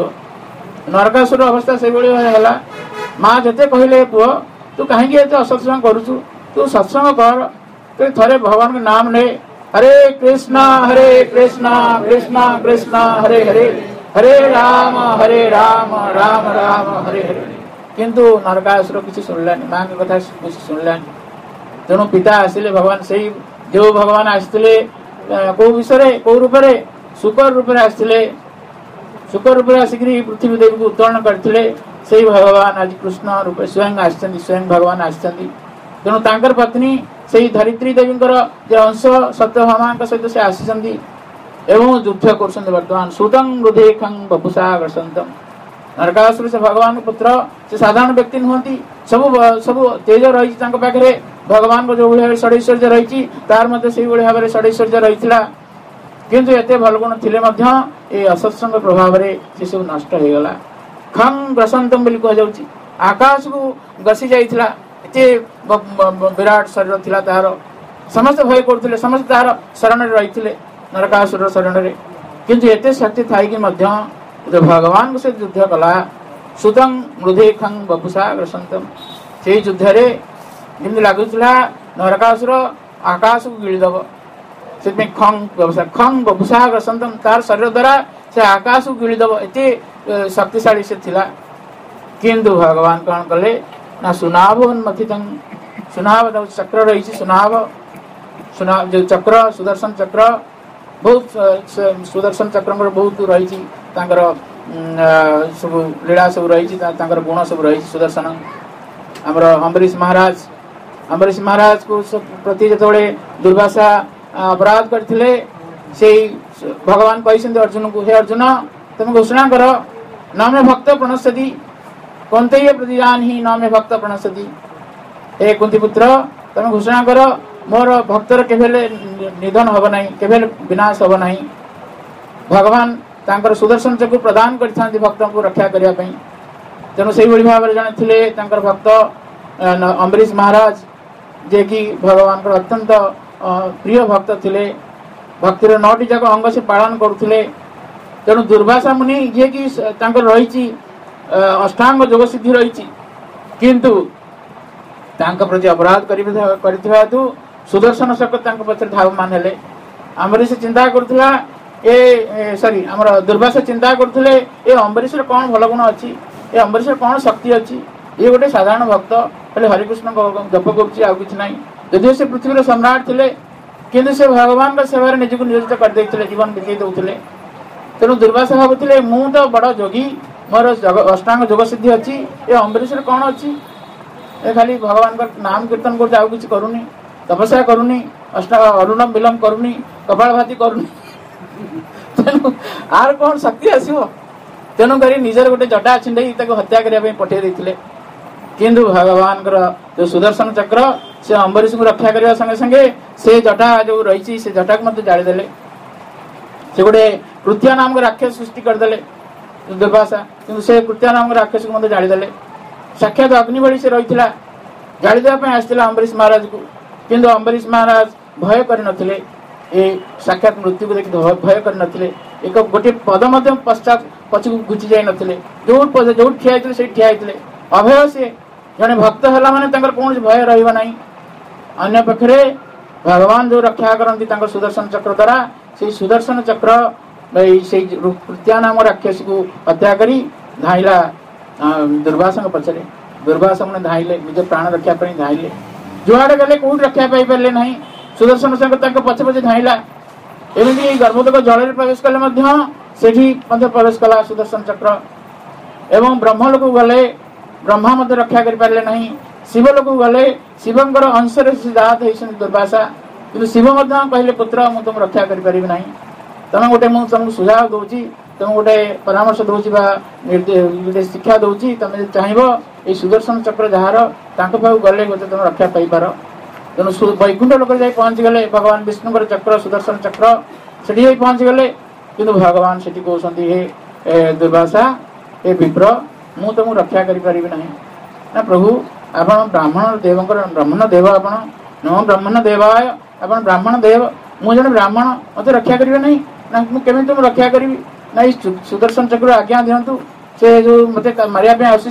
ନରକାସୁର ଅବସ୍ଥା ସେଇଭଳି ହେଲା। ମା ଯେତେ କହିଲେ, ପୁଅ ତୁ କାହିଁକି ଏତେ ଅସତ୍ସଙ୍ଗ କରୁଛୁ, ତୁ ସତ୍ସଙ୍ଗ କର, ଥରେ ଭଗବାନଙ୍କ ନାମ ନେ, ହରେ କୃଷ୍ଣ ହରେ କୃଷ୍ଣ କୃଷ୍ଣ କୃଷ୍ଣ ହରେ ହରେ ହରେ ରାମ ହରେ ରାମ ରାମ ରାମ ହରେ ହରେ। କିନ୍ତୁ ନରକାସୁର କିଛି ଶୁଣିଲାନି, ମାଙ୍କ କଥା କିଛି ଶୁଣିଲାନି। ତେଣୁ ପିତା ଆସିଲେ, ଭଗବାନ ସେଇ ଯେଉଁ ଭଗବାନ ଆସିଥିଲେ କୋଉ ବିଷୟରେ, କୋଉ ରୂପରେ, ଶୁକର ରୂପରେ ଆସିଥିଲେ। ଶୁକର ରୂପରେ ଆସିକିରି ପୃଥିବୀ ଦେବୀକୁ ଉତ୍ତୋଳନ କରିଥିଲେ। ସେଇ ଭଗବାନ ଆଜି କୃଷ୍ଣ ରୂପେ ସ୍ୱୟଂ ଆସିଛନ୍ତି, ସ୍ୱୟଂ ଭଗବାନ ଆସିଛନ୍ତି। ତେଣୁ ତାଙ୍କର ପତ୍ନୀ ସେଇ ଧରିତ୍ରୀ ଦେବୀଙ୍କର ଯେ ଅଂଶ ସତ୍ୟଭାମାଙ୍କ ସହିତ ସେ ଆସିଛନ୍ତି ଏବଂ ଯୁଦ୍ଧ କରୁଛନ୍ତି। ବର୍ତ୍ତମାନ ସୁତଂ ହୃଦେଖଂ ବପୁଷା ଗ୍ରସନ୍ତଂ। ନରକାସୁର ସେ ଭଗବାନଙ୍କ ପୁତ୍ର, ସେ ସାଧାରଣ ବ୍ୟକ୍ତି ନୁହନ୍ତି। ସବୁ ସବୁ ତେଜ ରହିଛି ତାଙ୍କ ପାଖରେ। ଭଗବାନଙ୍କ ଯୋଉଭଳି ଭାବରେ ଷଡ଼ୈଶ୍ୱର୍ଯ୍ୟ ରହିଛି ତାର ମଧ୍ୟ ସେଇଭଳି ଭାବରେ ଷଡ଼ୈଶ୍ୱର୍ଯ୍ୟ ରହିଥିଲା। କିନ୍ତୁ ଏତେ ଭଲ ଗୁଣ ଥିଲେ ମଧ୍ୟ ଏ ଅସତ୍ସଙ୍ଗ ପ୍ରଭାବରେ ସେ ସବୁ ନଷ୍ଟ ହେଇଗଲା। ଖଂ ଗ୍ରସନ୍ତମ ବୋଲି କୁହାଯାଉଛି। ଆକାଶକୁ ଗସି ଯାଇଥିଲା, ଏତେ ବିରାଟ ଶରୀର ଥିଲା ତାହାର। ସମସ୍ତେ ଭୟ କରୁଥିଲେ, ସମସ୍ତେ ତାହାର ଶରଣରେ ରହିଥିଲେ, ନରକାସୁରର ଶରଣରେ। କିନ୍ତୁ ଏତେ ଶକ୍ତି ଥାଇକି ମଧ୍ୟ ଭଗବାନଙ୍କୁ ସେ ଯୁଦ୍ଧ କଲା। ସୁତଂ ମୃଧେ ଖଂ ବପୁଷା ଗ୍ରସନ୍ତମ। ସେଇ ଯୁଦ୍ଧରେ ଯେମିତି ଲାଗୁଥିଲା ନରକାସୁର ଆକାଶକୁ ଗିଳିଦବ, ସେଥିପାଇଁ ଖଂ ବପୁଷା ଖଂ ବପୁଷା ଗ୍ରସନ୍ତମ, ତାର ଶରୀର ଦ୍ୱାରା ସେ ଆକାଶକୁ ଗିଳିଦବ, ଏତେ ଶକ୍ତିଶାଳୀ ସେ ଥିଲା। କିନ୍ତୁ ଭଗବାନ କ'ଣ କଲେ ନା ସୁନାଭ ଉନ୍ମଥିତଂ, ସୁନାଭ ଚକ୍ର ରହିଛି, ସୁନାଭ ସୁନା ଯୋଉ ଚକ୍ର ସୁଦର୍ଶନ ଚକ୍ର, ବହୁତ ସୁଦର୍ଶନ ଚକ୍ରଙ୍କର ବହୁତ ରହିଛି, ତାଙ୍କର ସବୁ ଲୀଳା ସବୁ ରହିଛି, ତାଙ୍କର ଗୁଣ ସବୁ ରହିଛି। ସୁଦର୍ଶନ ଆମର ଅମ୍ବରୀଶ ମହାରାଜ ଅମ୍ବରୀଶ ମହାରାଜକୁ ପ୍ରତି ଯେତେବେଳେ ଦୁର୍ବାସା ଅପରାଧ କରିଥିଲେ, ସେଇ भगवान कहते अर्जुन को, हे अर्जुन तुम घोषणा कर न मे भक्त प्रणश्यति कौन्तेय प्रतिजान ही न मे भक्त प्रणश्यति। हे कुंती पुत्र तुम घोषणा कर मोर भक्तर केवेले निधन हब नहीं, केवेले विनाश हब नहीं। भगवान तांकर सुदर्शन चक्र प्रदान करथांती भक्त को रक्षा करिया पई। तेणु से भाव जड़े थे भक्त अम्बरीश महाराज जे कि भगवान को अत्यंत प्रिय भक्त थे, भक्तिर नौटी जाक अंग से पालन करुले। तेणु दुर्वासा मुनि जे कि रही अष्टांग जोग सिद्धि रही किंतु तांका प्रति अपराध कर सुदर्शन चक्र पछे धावमान हेले। अम्बरीश चिंता करुला ए सॉरी आमर दुर्वासा चिंता करुले ए अम्बरीश कौन भल गुण अच्छी, ए अम्बरीश कौन शक्ति अच्छी, ये गोटे साधारण भक्त खाली हरिकृष्ण जप करा। यदि से पृथ्वी सम्राट थे किंतु से भगवान सेवार निजक नियोजित करदे जीवन बिताई दौले। तेणु दुर्वासा भावुले मु तो बड़ जोगी, मोर अष्टांग जोग सिद्धि अच्छी, ये अम्बरीश कौन अच्छी, ए खाली भगवान का नाम कीर्तन कर करूनी, तपस्या करूनी, अष्टा अरुणम विलम करूनी, कपाल भाती करूनी, तेणु आर कौन शक्ति आसो। तेणु कर निजर गोटे जटा छिंडई हत्या करने पठे देते किंतु भगवान जो सुदर्शन चक्र से अम्बरीश को रक्षा करने संगे संगे से जटा जो रही से जटा को जालीदे। से गोटे कृत्या नाम राक्षस सृष्टि करदे दुर्वासा, किंतु से कृत्या नाम राक्षस को जालीदे। साक्षात अग्नि भली से रही जालीदेवाई आसला अम्बरीश महाराज को, किंतु अम्बरीश महाराज भय कर साक्षात मृत्यु को देखी भय कर एक गोटे पद पश्चात पछक घुची जाई नथिले। जो पद जो ठिया से ठिया अभय से जड़े भक्त है माने कौन भय रहा ना। अन्य पक्षरे भगवान जो रक्षा करती सुदर्शन चक्र द्वारा से सुदर्शन चक्र से कृत्या नाम राक्षस को हत्या करी धाइला दुर्वासा पछरे। दुर्वासा मैंने धाइले निज प्राण रक्षा धाइले, जुआड़े गले कौट रक्षा पाई पारे ना। सुदर्शन चक्र पछे पछे धाइला, एमती गर्भोदक जल प्रवेश कले प्रवेश कला सुदर्शन चक्र। एवं ब्रह्मलोक गले ब्रह्मा मत रक्षा कर पारे ना। शिवलोक गले शिवंकर अंश जात दुर्वासा, कि शिव कहले पुत्र मुझे तुम रक्षा कर पारि ना। तुम गोटे मुझे तुमको सुझाव दूची, तुम गोटे परामर्श दूची गोटे शिक्षा दूची, तुम चाहब ये सुदर्शन चक्र जार पाख गले गोटे तुम रक्षा पाई पार। तेणु वैकुंठ लोक जाए पहुंची गले भगवान विष्णुकर चक्र सुदर्शन चक्र से जाए पहुंची गले, किंतु भगवान से कहते हे दुर्वासा हे विप्र मु तुमको रक्षा करि ना ना प्रभु आप ब्राह्मण देव ब्राह्मण देव आप नम ब्राह्मण देवाय आप ब्राह्मण देव मुझे जन ब्राह्मण मत रक्षा करेंगे नहीं ना केमी तुम रक्षा करी ना। सुदर्शन चक्र आज्ञा दिंतु से जो मत मारे आस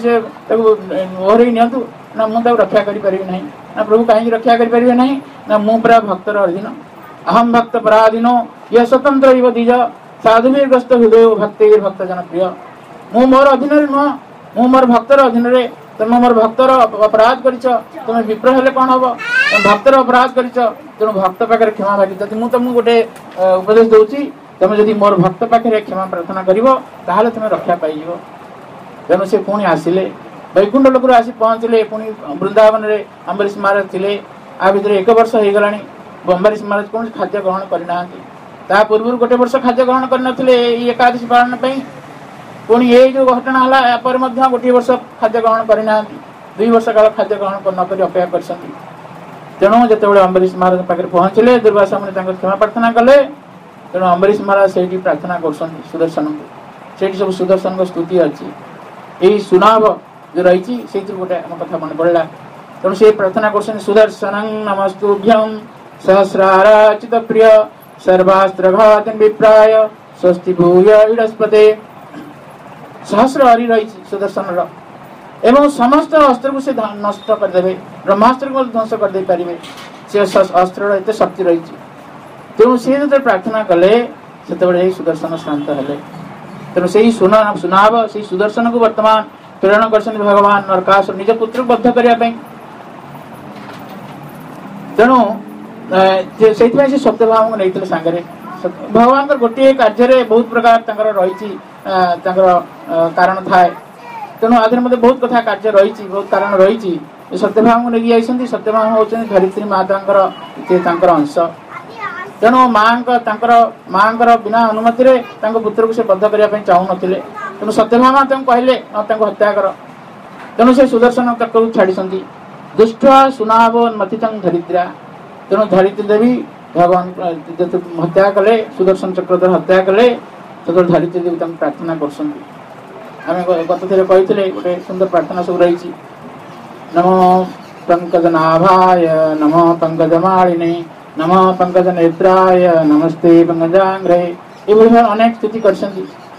ओहर नियंतु ना मुझे रक्षा करी ना ना प्रभु कहीं रक्षा करें ना ना मु पूरा भक्तर अधीन अहम भक्त पराधीनो यह स्वतंत्र इव द्विज साधुवीर ग्रस्त हृदय भक्तिर भक्त जन प्रिय। मु मोर अधीन नुह, मु मोर भक्तर अधीन रे तुम मोर भक्तर अपराध कर तुम विप्र हेले कौन हम भक्तर अपराध कर तेणु भक्त पाखे क्षमा मागी मुझे तुमको गोटे उपदेश दूसरी तुम जदि मोर भक्त पाखे क्षमा प्रार्थना कर तुम रक्षा पाई। तेणु से पुणी आसिले वैकुंठ लोक आसी पहुँचले पुणी वृंदावन में अम्बरीश महाराज थे। आ भर एक वर्ष हो गला अम्बरीश महाराज कौन खाद्य ग्रहण करना। पूर्व गोटे वर्ष खाद्य ग्रहण करते एकादशी पालन पुणी ये जो घटना है पर गोटे वर्ष खाद्य ग्रहण करना दुई वर्ष काल खाद्य ग्रहण नक अपेक्षा कर। तेणु जो अम्बरीश महाराज पाखे पहुँचले दुर्वासा मुनि क्षमा प्रार्थना कले। तेणु अम्बरीश महाराज से प्रार्थना कर सुदर्शन को से सब सुदर्शन को स्तुति अच्छी यही सुनाव जो रही से गोटे आम कथा मन पड़ा। तेणु से प्रार्थना कर सुदर्शन नमस्तुभ्यं सहस्राराचित प्रिय सर्वास्त्र घात विप्राय स्वस्ति भूय इडस्पते। सहस्र हरि रही सुदर्शन एवं समस्त अस्त्र को से नष्ट करदे, ब्रह्मास्त्र को ध्वंस करदे पारे से अस्त्र एत शक्ति रही। तेणु सी जो प्रार्थना कले से सुदर्शन शांत हेले। तेणु से सुना सुनाव से सुदर्शन को वर्तमान प्रेरण कर भगवान नरकासुर निज पुत्र को बद्ध करने। तेणु से सत्यभामा को नहीं सांगे भगवान गोटे कार्य बहुत प्रकार रही कारण थाए। तेणु आधे मत बहुत कथा कार्य रही बहुत कारण रही सत्यभामा को लेकिन आई सत्यभामा हूँ धरित्री माता अंश। ତେଣୁ ମାଙ୍କ ତାଙ୍କର ମାଙ୍କର ବିନା ଅନୁମତିରେ ତାଙ୍କ ପୁତ୍ରକୁ ସେ ବଦ୍ଧ କରିବା ପାଇଁ ଚାହୁଁନଥିଲେ। ତେଣୁ ସତ୍ୟଭାମା ତାଙ୍କୁ କହିଲେ ତାଙ୍କୁ ହତ୍ୟା କର। ତେଣୁ ସେ ସୁଦର୍ଶନ ଚକ୍ରକୁ ଛାଡ଼ିଛନ୍ତି। ଦୁଷ୍ଟ ସୁନାଭ ମଥିତଂ ଧରିତ୍ରା। ତେଣୁ ଧରିତ୍ରୀ ଦେବୀ ଭଗବାନ ଯେତେ ହତ୍ୟା କଲେ, ସୁଦର୍ଶନ ଚକ୍ର ଦ୍ୱାରା ହତ୍ୟା କଲେ, ସେତେବେଳେ ଧରିତ୍ରୀ ଦେବୀ ତାଙ୍କୁ ପ୍ରାର୍ଥନା କରୁଛନ୍ତି। ଆମେ ଗତ ଥରେ କହିଥିଲେ ଗୋଟେ ସୁନ୍ଦର ପ୍ରାର୍ଥନା ସବୁ ରହିଛି। ନମୋ ପଙ୍କଜ ନାଭାୟ ନମୋ ପଙ୍କଜ ମାଳିନେ ନମୋ ପଙ୍କଜ ନେତ୍ରାୟ ନମସ୍ତେ ପଙ୍କଜାଙ୍ଗ୍ରେ, ଏଭଳି ଭାବେ ଅନେକ ସ୍ତୁତି କରିଛନ୍ତି।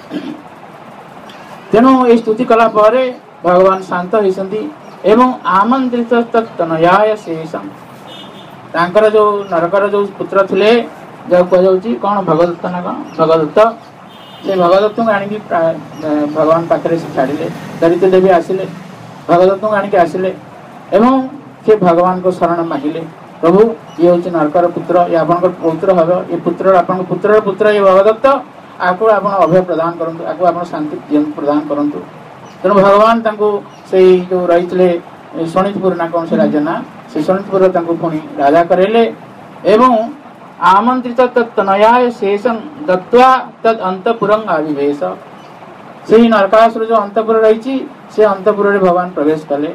ତେଣୁ এই ସ୍ତୁତି କଲା ପରେ ଭଗବାନ ଶାନ୍ତ ହେଇଛନ୍ତି ଏବଂ ଆମନ୍ତ୍ରିତ ତନୟାୟ ଶେଷଂ, ତାଙ୍କର ଯୋଉ ନରକର ଯୋଉ ପୁତ୍ର ଥିଲେ, ଯାହା କୁହାଯାଉଛି କଣ ଭଗଦତ୍ତ ନା କଣ ଭଗଦତ୍ତ, ସେ ଭଗଦତ୍ତଙ୍କୁ ଆଣିକି ଭଗବାନ ପାଖରେ ସେ ଛାଡ଼ିଲେ। ଧରିତ୍ରୀ ଦେବୀ ଆସିଲେ, ଭଗଦତ୍ତଙ୍କୁ ଆଣିକି ଆସିଲେ ଏବଂ ସେ ଭଗବାନଙ୍କ ଶରଣ ମାଗିଲେ, ପ୍ରଭୁ ଇଏ ହେଉଛି ନରକର ପୁତ୍ର, ଇଏ ଆପଣଙ୍କର ପୌତ୍ର ହେବ, ଏ ପୁତ୍ର ଆପଣଙ୍କ ପୁତ୍ରର ପୁତ୍ର ଇଏ ଭଗଦତ୍ତ, ଆକୁ ଆପଣ ଅଭୟ ପ୍ରଦାନ କରନ୍ତୁ, ଆକୁ ଆପଣ ଶାନ୍ତି ପ୍ରଦାନ କରନ୍ତୁ। ତେଣୁ ଭଗବାନ ତାଙ୍କୁ ସେଇ ଯୋଉ ରହିଥିଲେ ଶୋଣିତପୁର ନା କଣ ସେ ରାଜ୍ୟ ନା, ସେ ଶୋଣିତପୁର ତାଙ୍କୁ ପୁଣି ରାଜା କରାଇଲେ ଏବଂ ଆମନ୍ତ୍ରିତ ତନୟାୟ ଶେଷଂ ଦତ୍ତ୍ୱା ତଦ୍ ଅନ୍ତପୁରଂ ଆବିବେଶ। ସେହି ନରକାସୁର ଯୋଉ ଅନ୍ତପୁର ରହିଛି ସେ ଅନ୍ତପୁରରେ ଭଗବାନ ପ୍ରବେଶ କଲେ।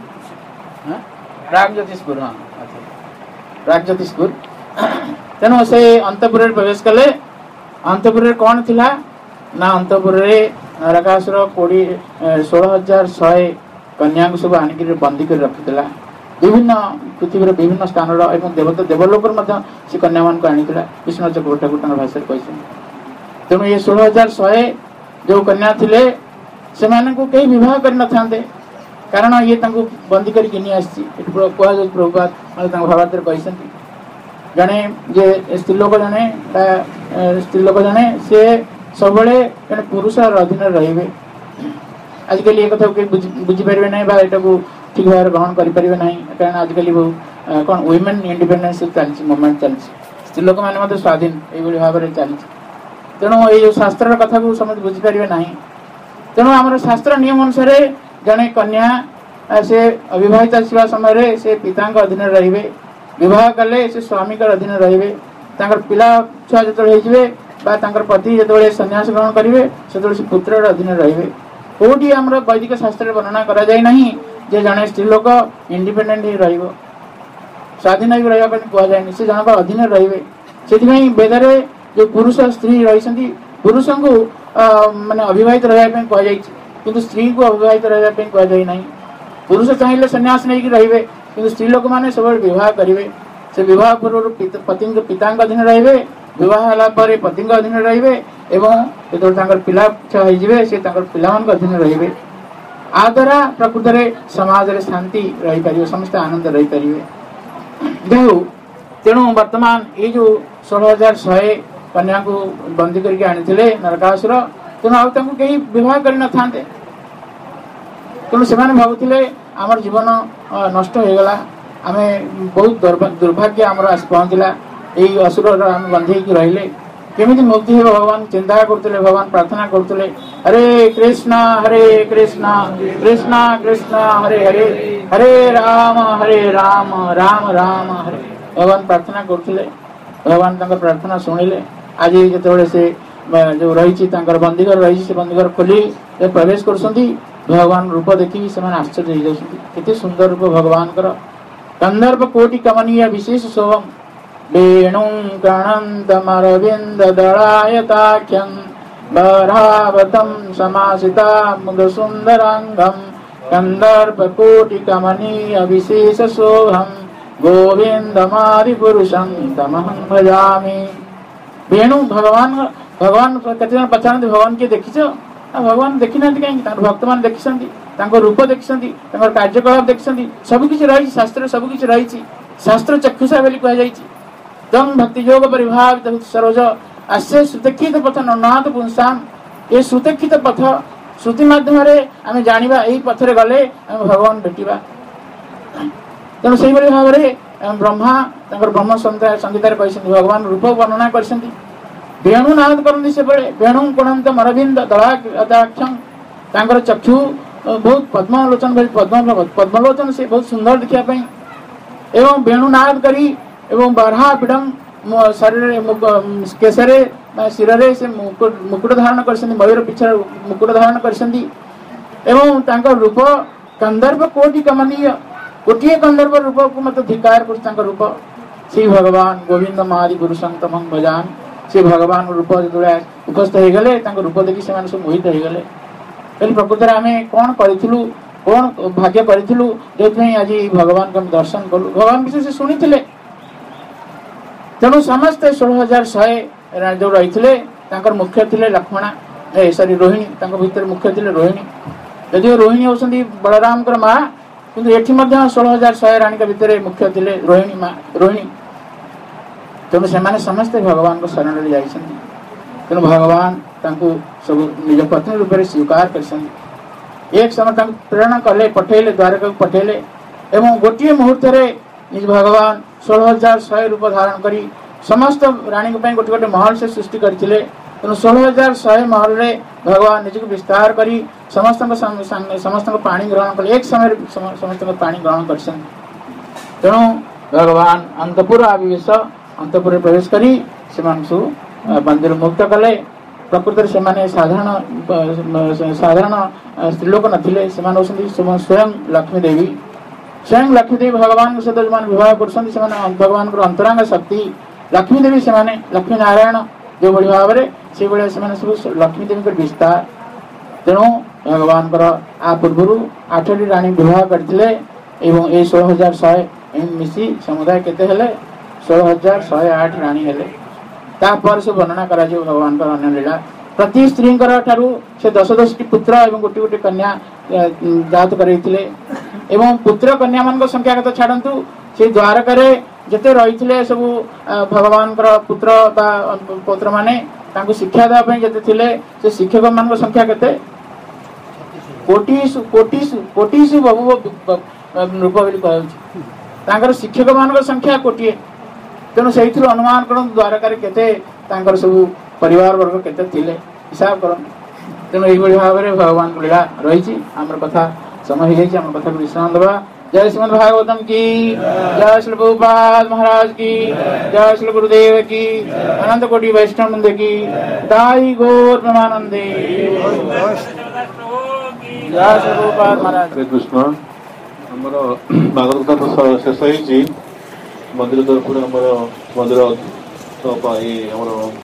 ପ୍ରାଗଜ୍ୟୋତିଷପୁର, ହଁ ପ୍ରାଗଜ୍ୟୋତିଷପୁର। ତେଣୁ ସେ ଅନ୍ତପୁରରେ ପ୍ରବେଶ କଲେ। ଅନ୍ତପୁରରେ କଣ ଥିଲା ନା, ଅନ୍ତପୁରରେ ନରକାସୁର କୋଡ଼ିଏ ଷୋହଳ ହଜାର ଶହେ କନ୍ୟାଙ୍କୁ ସବୁ ଆଣିକି ବନ୍ଦୀ କରି ରଖିଥିଲା। ବିଭିନ୍ନ ପୃଥିବୀର ବିଭିନ୍ନ ସ୍ଥାନର ଏବଂ ଦେବତା ଦେବଲୋକରୁ ମଧ୍ୟ ସେ କନ୍ୟାମାନଙ୍କୁ ଆଣିଥିଲା, ବିଷ୍ଣୁ ଚକ୍ରବର୍ତ୍ତୀ ଠାକୁର ତାଙ୍କ ଭାଷାରେ କହିଛନ୍ତି। ତେଣୁ ଏ ଷୋହଳ ହଜାର ଶହେ ଯୋଉ କନ୍ୟା ଥିଲେ ସେମାନଙ୍କୁ କେହି ବିବାହ କରିନଥାନ୍ତେ, କାରଣ ଇଏ ତାଙ୍କୁ ବନ୍ଦୀ କରି ଘିନି ଆସିଛି। ଏଠି କୁହାଯାଉଛି ପ୍ରଭୁପାଦ ମାନେ ତାଙ୍କ ଭାବାର୍ଥରେ କହିଛନ୍ତି, ଜଣେ ଯେ ସ୍ତ୍ରୀଲୋକ ଜଣେ ବା ସ୍ତ୍ରୀଲୋକ ଜଣେ ସେ ସବୁବେଳେ ଜଣେ ପୁରୁଷର ଅଧୀନରେ ରହିବେ। ଆଜିକାଲି ଏ କଥାକୁ କେହି ବୁଝିପାରିବେ ନାହିଁ ବା ଏଟାକୁ ଠିକ ଭାବରେ ଗ୍ରହଣ କରିପାରିବେ ନାହିଁ, କାରଣ ଆଜିକାଲି ବହୁ କ'ଣ ୱିମେନ୍ ଇଣ୍ଡିପେଣ୍ଡେନ୍ସ ଚାଲିଛି, ମୁଭମେଣ୍ଟ ଚାଲିଛି, ସ୍ତ୍ରୀ ଲୋକମାନେ ମଧ୍ୟ ସ୍ୱାଧୀନ ଏଇଭଳି ଭାବରେ ଚାଲିଛି। ତେଣୁ ଏଇ ଯୋଉ ଶାସ୍ତ୍ରର କଥାକୁ ସମସ୍ତେ ବୁଝିପାରିବେ ନାହିଁ। ତେଣୁ ଆମର ଶାସ୍ତ୍ର ନିୟମ ଅନୁସାରେ ଜଣେ କନ୍ୟା ସେ ଅବିବାହିତ ଥିବା ସମୟରେ ସେ ପିତାଙ୍କ ଅଧୀନରେ ରହିବେ, ବିବାହ କଲେ ସେ ସ୍ୱାମୀଙ୍କର ଅଧୀନରେ ରହିବେ, ତାଙ୍କର ପିଲା ଛୁଆ ଯେତେବେଳେ ହେଇଯିବେ ବା ତାଙ୍କର ପତି ଯେତେବେଳେ ସନ୍ନ୍ୟାସ ଗ୍ରହଣ କରିବେ ସେତେବେଳେ ସେ ପୁତ୍ରର ଅଧୀନରେ ରହିବେ। କୋଉଠି ଆମର ବୈଦିକ ଶାସ୍ତ୍ରରେ ବର୍ଣ୍ଣନା କରାଯାଇ ନାହିଁ ଯେ ଜଣେ ସ୍ତ୍ରୀ ଲୋକ ଇଣ୍ଡିପେଣ୍ଡେଣ୍ଟ ହେଇ ରହିବ, ସ୍ୱାଧୀନ ହେଇ ରହିବା ପାଇଁ କୁହାଯାଏନି, ସେ ଜଣଙ୍କ ଅଧୀନରେ ରହିବେ। ସେଥିପାଇଁ ବେଦରେ ଯୋଉ ପୁରୁଷ ସ୍ତ୍ରୀ ରହିଛନ୍ତି, ପୁରୁଷଙ୍କୁ ମାନେ ଅବିବାହିତ ରହିବା ପାଇଁ କୁହାଯାଇଛି, କିନ୍ତୁ ସ୍ତ୍ରୀକୁ ଅବିବାହିତ ରହିବା ପାଇଁ କୁହାଯାଇ ନାହିଁ। ପୁରୁଷ ଚାହିଁଲେ ସନ୍ନ୍ୟାସ ନେଇକି ରହିବେ, କିନ୍ତୁ ସ୍ତ୍ରୀ ଲୋକମାନେ ସବୁବେଳେ ବିବାହ କରିବେ। ସେ ବିବାହ ପୂର୍ବରୁ ପତିଙ୍କ ପିତାଙ୍କ ଅଧୀନରେ ରହିବେ, ବିବାହ ହେଲା ପରେ ପତିଙ୍କ ଅଧୀନରେ ରହିବେ ଏବଂ ଯେତେବେଳେ ତାଙ୍କର ପିଲା ଛୁଆ ହେଇଯିବେ ସେ ତାଙ୍କର ପିଲାମାନଙ୍କ ଅଧୀନରେ ରହିବେ। ଆ ଦ୍ୱାରା ପ୍ରକୃତରେ ସମାଜରେ ଶାନ୍ତି ରହିପାରିବ, ସମସ୍ତେ ଆନନ୍ଦ ରହିପାରିବେ। ଯାହା ହଉ, ତେଣୁ ବର୍ତ୍ତମାନ ଏଇ ଯୋଉ ଷୋହଳ ହଜାର ଶହେ କନ୍ୟାକୁ ବନ୍ଦୀ କରିକି ଆଣିଥିଲେ ନରକାସୁର, ତେଣୁ ଆଉ ତାଙ୍କୁ କେହି ବିବାହ କରିନଥାନ୍ତେ। ତେଣୁ ସେମାନେ ଭାବୁଥିଲେ ଆମର ଜୀବନ ନଷ୍ଟ ହେଇଗଲା, ଆମେ ବହୁତ ଦୁର୍ଭାଗ୍ୟ ଆମର ଆସି ପହଞ୍ଚିଲା, ଏଇ ଅସୁରର ଆମେ ବନ୍ଦୀ ହେଇକି ରହିଲେ, କେମିତି ମୁକ୍ତି ହେବ ଭଗବାନ ଚିନ୍ତା କରୁଥିଲେ, ଭଗବାନ ପ୍ରାର୍ଥନା କରୁଥିଲେ, ହରେ କୃଷ୍ଣ ହରେ କୃଷ୍ଣ କୃଷ୍ଣ କୃଷ୍ଣ ହରେ ହରେ ହରେ ରାମ ହରେ ରାମ ରାମ ରାମ ହରେ। ଭଗବାନ ପ୍ରାର୍ଥନା କରୁଥିଲେ, ଭଗବାନ ତାଙ୍କର ପ୍ରାର୍ଥନା ଶୁଣିଲେ। ଆଜି ଯେତେବେଳେ ସେ ଯୋଉ ରହିଛି ତାଙ୍କର ବନ୍ଦୀଘର ରହିଛି, ସେ ବନ୍ଦୀଘର ଖୋଲି ପ୍ରବେଶ କରୁଛନ୍ତି, ଭଗବାନ ରୂପ ଦେଖିକି ସେମାନେ ଆଶ୍ଚର୍ଯ୍ୟ ହେଇଯାଉଛନ୍ତି, କେତେ ସୁନ୍ଦର ରୂପ ଭଗବାନଙ୍କର। କନ୍ଦର୍ପ କୋଟି କମନୀୟ ବିଶେଷ ଶୋଭମ ବେଣୁଂ ଗଣନ୍ତମରବିନ୍ଦ ଦଳାୟତାଖ୍ୟଂ ବରାବତಂ ସମାସିତା ମୁଦ ସୁନ୍ଦରାଙ୍ଗମ୍ କନ୍ଦର୍ପ କୋଟି କମନୀୟ ବିଶେଷ ଶୋଭମ ଗୋବିନ୍ଦମାଦି ପୁରୁଷଂ ତମହଂ ଭଜାମି। ବେଣୁ ଭଗବାନ ଭଗବାନ କେତେ ଜଣ ପଚାରନ୍ତି ଭଗବାନ କିଏ ଦେଖିଛ? ଭଗବାନ ଦେଖିନାହାନ୍ତି କାହିଁକି? ତାଙ୍କର ଭକ୍ତମାନେ ଦେଖିଛନ୍ତି, ତାଙ୍କ ରୂପ ଦେଖିଛନ୍ତି, ତାଙ୍କର କାର୍ଯ୍ୟକଳାପ ଦେଖିଛନ୍ତି, ସବୁକିଛି ରହିଛି, ଶାସ୍ତ୍ରରେ ସବୁକିଛି ରହିଛି। ଶାସ୍ତ୍ର ଚକ୍ଷୁଷା ବୋଲି କୁହାଯାଇଛି। ତଂ ଭକ୍ତି ଯୋଗ ପରିଭାବିତ ସରୋଜ ଆସ୍ୟ ସୁଦକ୍ଷିତ ପଥ ନନାଥ ପୁଂସାମ୍। ଏ ସୁଦକ୍ଷିତ ପଥ, ଶ୍ରୁତି ମାଧ୍ୟମରେ ଆମେ ଜାଣିବା ଏଇ ପଥରେ ଗଲେ ଆମେ ଭଗବାନ ଭେଟିବା। ତେଣୁ ସେଇଭଳି ଭାବରେ ବ୍ରହ୍ମା ତାଙ୍କର ବ୍ରହ୍ମ ସଂହିତାରେ କହିଛନ୍ତି, ଭଗବାନ ରୂପ ବର୍ଣ୍ଣନା କରିଛନ୍ତି। ବେଣୁ ନାଦ କରନ୍ତି ସେବେଳେ, ବେଣୁ କୋଣନ୍ତ ମରବିନ୍ଦ ଦଳାକ୍ଷଂ, ତାଙ୍କର ଚକ୍ଷୁ ବହୁତ ପଦ୍ମଲୋଚନ, ପଦ୍ମ ପଦ୍ମଲୋଚନ, ସେ ବହୁତ ସୁନ୍ଦର ଦେଖିବା ପାଇଁ। ଏବଂ ବେଣୁ ନାଦ କରି ଏବଂ ବରାହ ପିଡ଼ମ ଶରୀରରେ କେଶରେ ଶିରରେ ସେ ମୁକୁଟ ଧାରଣ କରିଛନ୍ତି, ମୟୂର ପିଛା ମୁକୁଟ ଧାରଣ କରିଛନ୍ତି ଏବଂ ତାଙ୍କ ରୂପ କନ୍ଦର୍ପ କୋଟି କମନୀୟ, ଗୋଟିଏ କନ୍ଦର୍ପ ରୂପକୁ ମତେ ଧିକାର କରୁଛି ତାଙ୍କ ରୂପ। ସେଇ ଭଗବାନ ଗୋବିନ୍ଦ ମାରି ପୁରୁଷଂ ତମଂ ଭଜାନ, ସେ ଭଗବାନ ରୂପ ଯେତେବେଳେ ଉପସ୍ଥିତ ହେଇଗଲେ ତାଙ୍କ ରୂପ ଦେଖି ସେମାନେ ସବୁ ମୋହିତ ହେଇଗଲେ। କହିଲେ ପ୍ରକୃତରେ ଆମେ କଣ କରିଥିଲୁ, କଣ ଭାଗ୍ୟ କରିଥିଲୁ ଯେଉଁଥିପାଇଁ ଆଜି ଭଗବାନଙ୍କୁ ଆମେ ଦର୍ଶନ କଲୁ। ଭଗବାନ ବିଷୟରେ ସେ ଶୁଣିଥିଲେ, ତେଣୁ ସମସ୍ତେ ଷୋହଳ ହଜାର ଶହେ ଯୋଉ ରହିଥିଲେ ତାଙ୍କର ମୁଖ୍ୟ ଥିଲେ ଲକ୍ଷ୍ମଣା ଏ ସରି ରୋହିଣୀ, ତାଙ୍କ ଭିତରେ ମୁଖ୍ୟ ଥିଲେ ରୋହିଣୀ। ଯଦିଓ ରୋହିଣୀ ହେଉଛନ୍ତି ବଳରାମଙ୍କର ମା, କିନ୍ତୁ ଏଠି ମଧ୍ୟ ଷୋହଳ ହଜାର ଶହେ ରାଣୀଙ୍କ ଭିତରେ ମୁଖ୍ୟ ଥିଲେ ରୋହିଣୀ ମା ରୋହିଣୀ। ତେଣୁ ସେମାନେ ସମସ୍ତେ ଭଗବାନଙ୍କ ଶରଣରେ ଯାଇଛନ୍ତି। ତେଣୁ ଭଗବାନ ତାଙ୍କୁ ସବୁ ନିଜ ପତ୍ନୀ ରୂପରେ ସ୍ୱୀକାର କରିଛନ୍ତି। ଏକ ସମୟ ତାଙ୍କୁ ପ୍ରେରଣା କଲେ, ପଠେଇଲେ, ଦ୍ୱାରକାକୁ ପଠେଇଲେ ଏବଂ ଗୋଟିଏ ମୁହୂର୍ତ୍ତରେ ନିଜ ଭଗବାନ ଷୋହଳ ହଜାର ଶହେ ରୂପ ଧାରଣ କରି ସମସ୍ତ ରାଣୀଙ୍କ ପାଇଁ ଗୋଟେ ଗୋଟେ ମହଲ ସେ ସୃଷ୍ଟି କରିଥିଲେ। ତେଣୁ ଷୋହଳ ହଜାର ଶହେ ମହଲରେ ଭଗବାନ ନିଜକୁ ବିସ୍ତାର କରି ସମସ୍ତଙ୍କ ସମସ୍ତଙ୍କ ପାଣି ଗ୍ରହଣ କଲେ, ଏକ ସମୟରେ ସମସ୍ତଙ୍କ ପାଣି ଗ୍ରହଣ କରିଛନ୍ତି। ତେଣୁ ଭଗବାନ ଅନ୍ତପୁର ଆବିବେଶ, ଅନ୍ତପୁରରେ ପ୍ରବେଶ କରି ସେମାନଙ୍କୁ ମନ୍ଦିର ମୁକ୍ତ କଲେ। ପ୍ରକୃତରେ ସେମାନେ ସାଧାରଣ ସାଧାରଣ ସ୍ତ୍ରୀଲୋକ ନଥିଲେ, ସେମାନେ ହେଉଛନ୍ତି ସ୍ୱୟଂ ଲକ୍ଷ୍ମୀ ଦେବୀ। ସ୍ୱୟଂ ଲକ୍ଷ୍ମୀ ଦେବୀ ଭଗବାନଙ୍କ ସହିତ ଯେଉଁମାନେ ବିବାହ କରୁଛନ୍ତି ସେମାନେ ଭଗବାନଙ୍କର ଅନ୍ତରାଙ୍ଗ ଶକ୍ତି ଲକ୍ଷ୍ମୀ ଦେବୀ, ସେମାନେ ଲକ୍ଷ୍ମୀ ନାରାୟଣ ଯେଉଁଭଳି ଭାବରେ ସେଇଭଳିଆ ସେମାନେ ସବୁ ଲକ୍ଷ୍ମୀ ଦେବୀଙ୍କର ବିସ୍ତାର। ତେଣୁ ଭଗବାନଙ୍କର ଆ ପୂର୍ବରୁ ଆଠଟି ରାଣୀ ବିବାହ କରିଥିଲେ ଏବଂ ଏଇ ଷୋହଳ ହଜାର ଶହେ ମିଶି ସମୁଦାୟ କେତେ ହେଲେ? ଷୋହଳ ହଜାର ଶହେ ଆଠ ରାଣୀ ହେଲେ। ତାପରେ ସବୁ ବର୍ଣ୍ଣନା କରାଯିବ ଭଗବାନଙ୍କର ଅନ୍ୟ ଲୀଳା। ପ୍ରତି ସ୍ତ୍ରୀଙ୍କର ଠାରୁ ସେ ଦଶ ଦଶଟି ପୁତ୍ର ଏବଂ ଗୋଟି ଗୋଟି କନ୍ୟା ଜାତ କରାଇଥିଲେ ଏବଂ ପୁତ୍ର କନ୍ୟା ମାନଙ୍କ ସଂଖ୍ୟା କଥା ଛାଡନ୍ତୁ, ସେ ଦ୍ୱାରକାରେ ଯେତେ ରହିଥିଲେ ସବୁ ଭଗବାନଙ୍କର ପୁତ୍ର ବା ପୁତ୍ର ମାନେ ତାଙ୍କୁ ଶିକ୍ଷା ଦେବା ପାଇଁ ଯେତେ ଥିଲେ, ସେ ଶିକ୍ଷକ ମାନଙ୍କ ସଂଖ୍ୟା କେତେ? କୋଟି କୋଟି କୋଟି ବହୁ ରୂପ ବୋଲି କୁହାଯାଉଛି। ତାଙ୍କର ଶିକ୍ଷକ ମାନଙ୍କ ସଂଖ୍ୟା କୋଟିଏ। ତେଣୁ ସେଇଥିରୁ ଅନୁମାନ କରନ୍ତୁ ଦ୍ୱାରକାରେ କେତେ ତାଙ୍କର ସବୁ ପରିବାର ବର୍ଗ କେତେ ଥିଲେ, ହିସାବ କରନ୍ତୁ। ତେଣୁ ଏଇଭଳି ଭାବରେ ଭଗବାନଙ୍କ ଲୀଳା ରହିଛି। ଆମର କଥା ସମୟ ହେଇଯାଇଛି, ଆମର କଥାକୁ ବିଶ୍ରାମ ଦେବା। जय श्रीमद् भागवतम की, जय श्री प्रभुपाद महाराज की, जय श्री गुरुदेव की, अनंत कोटि वैष्णव वृंद की, दाई गौर प्रेमानंदे, जय श्री प्रभुपाद महाराज। हरे कृष्ण। आमर भागवत कथा तो शेष हो मंदिर तरफ मंदिर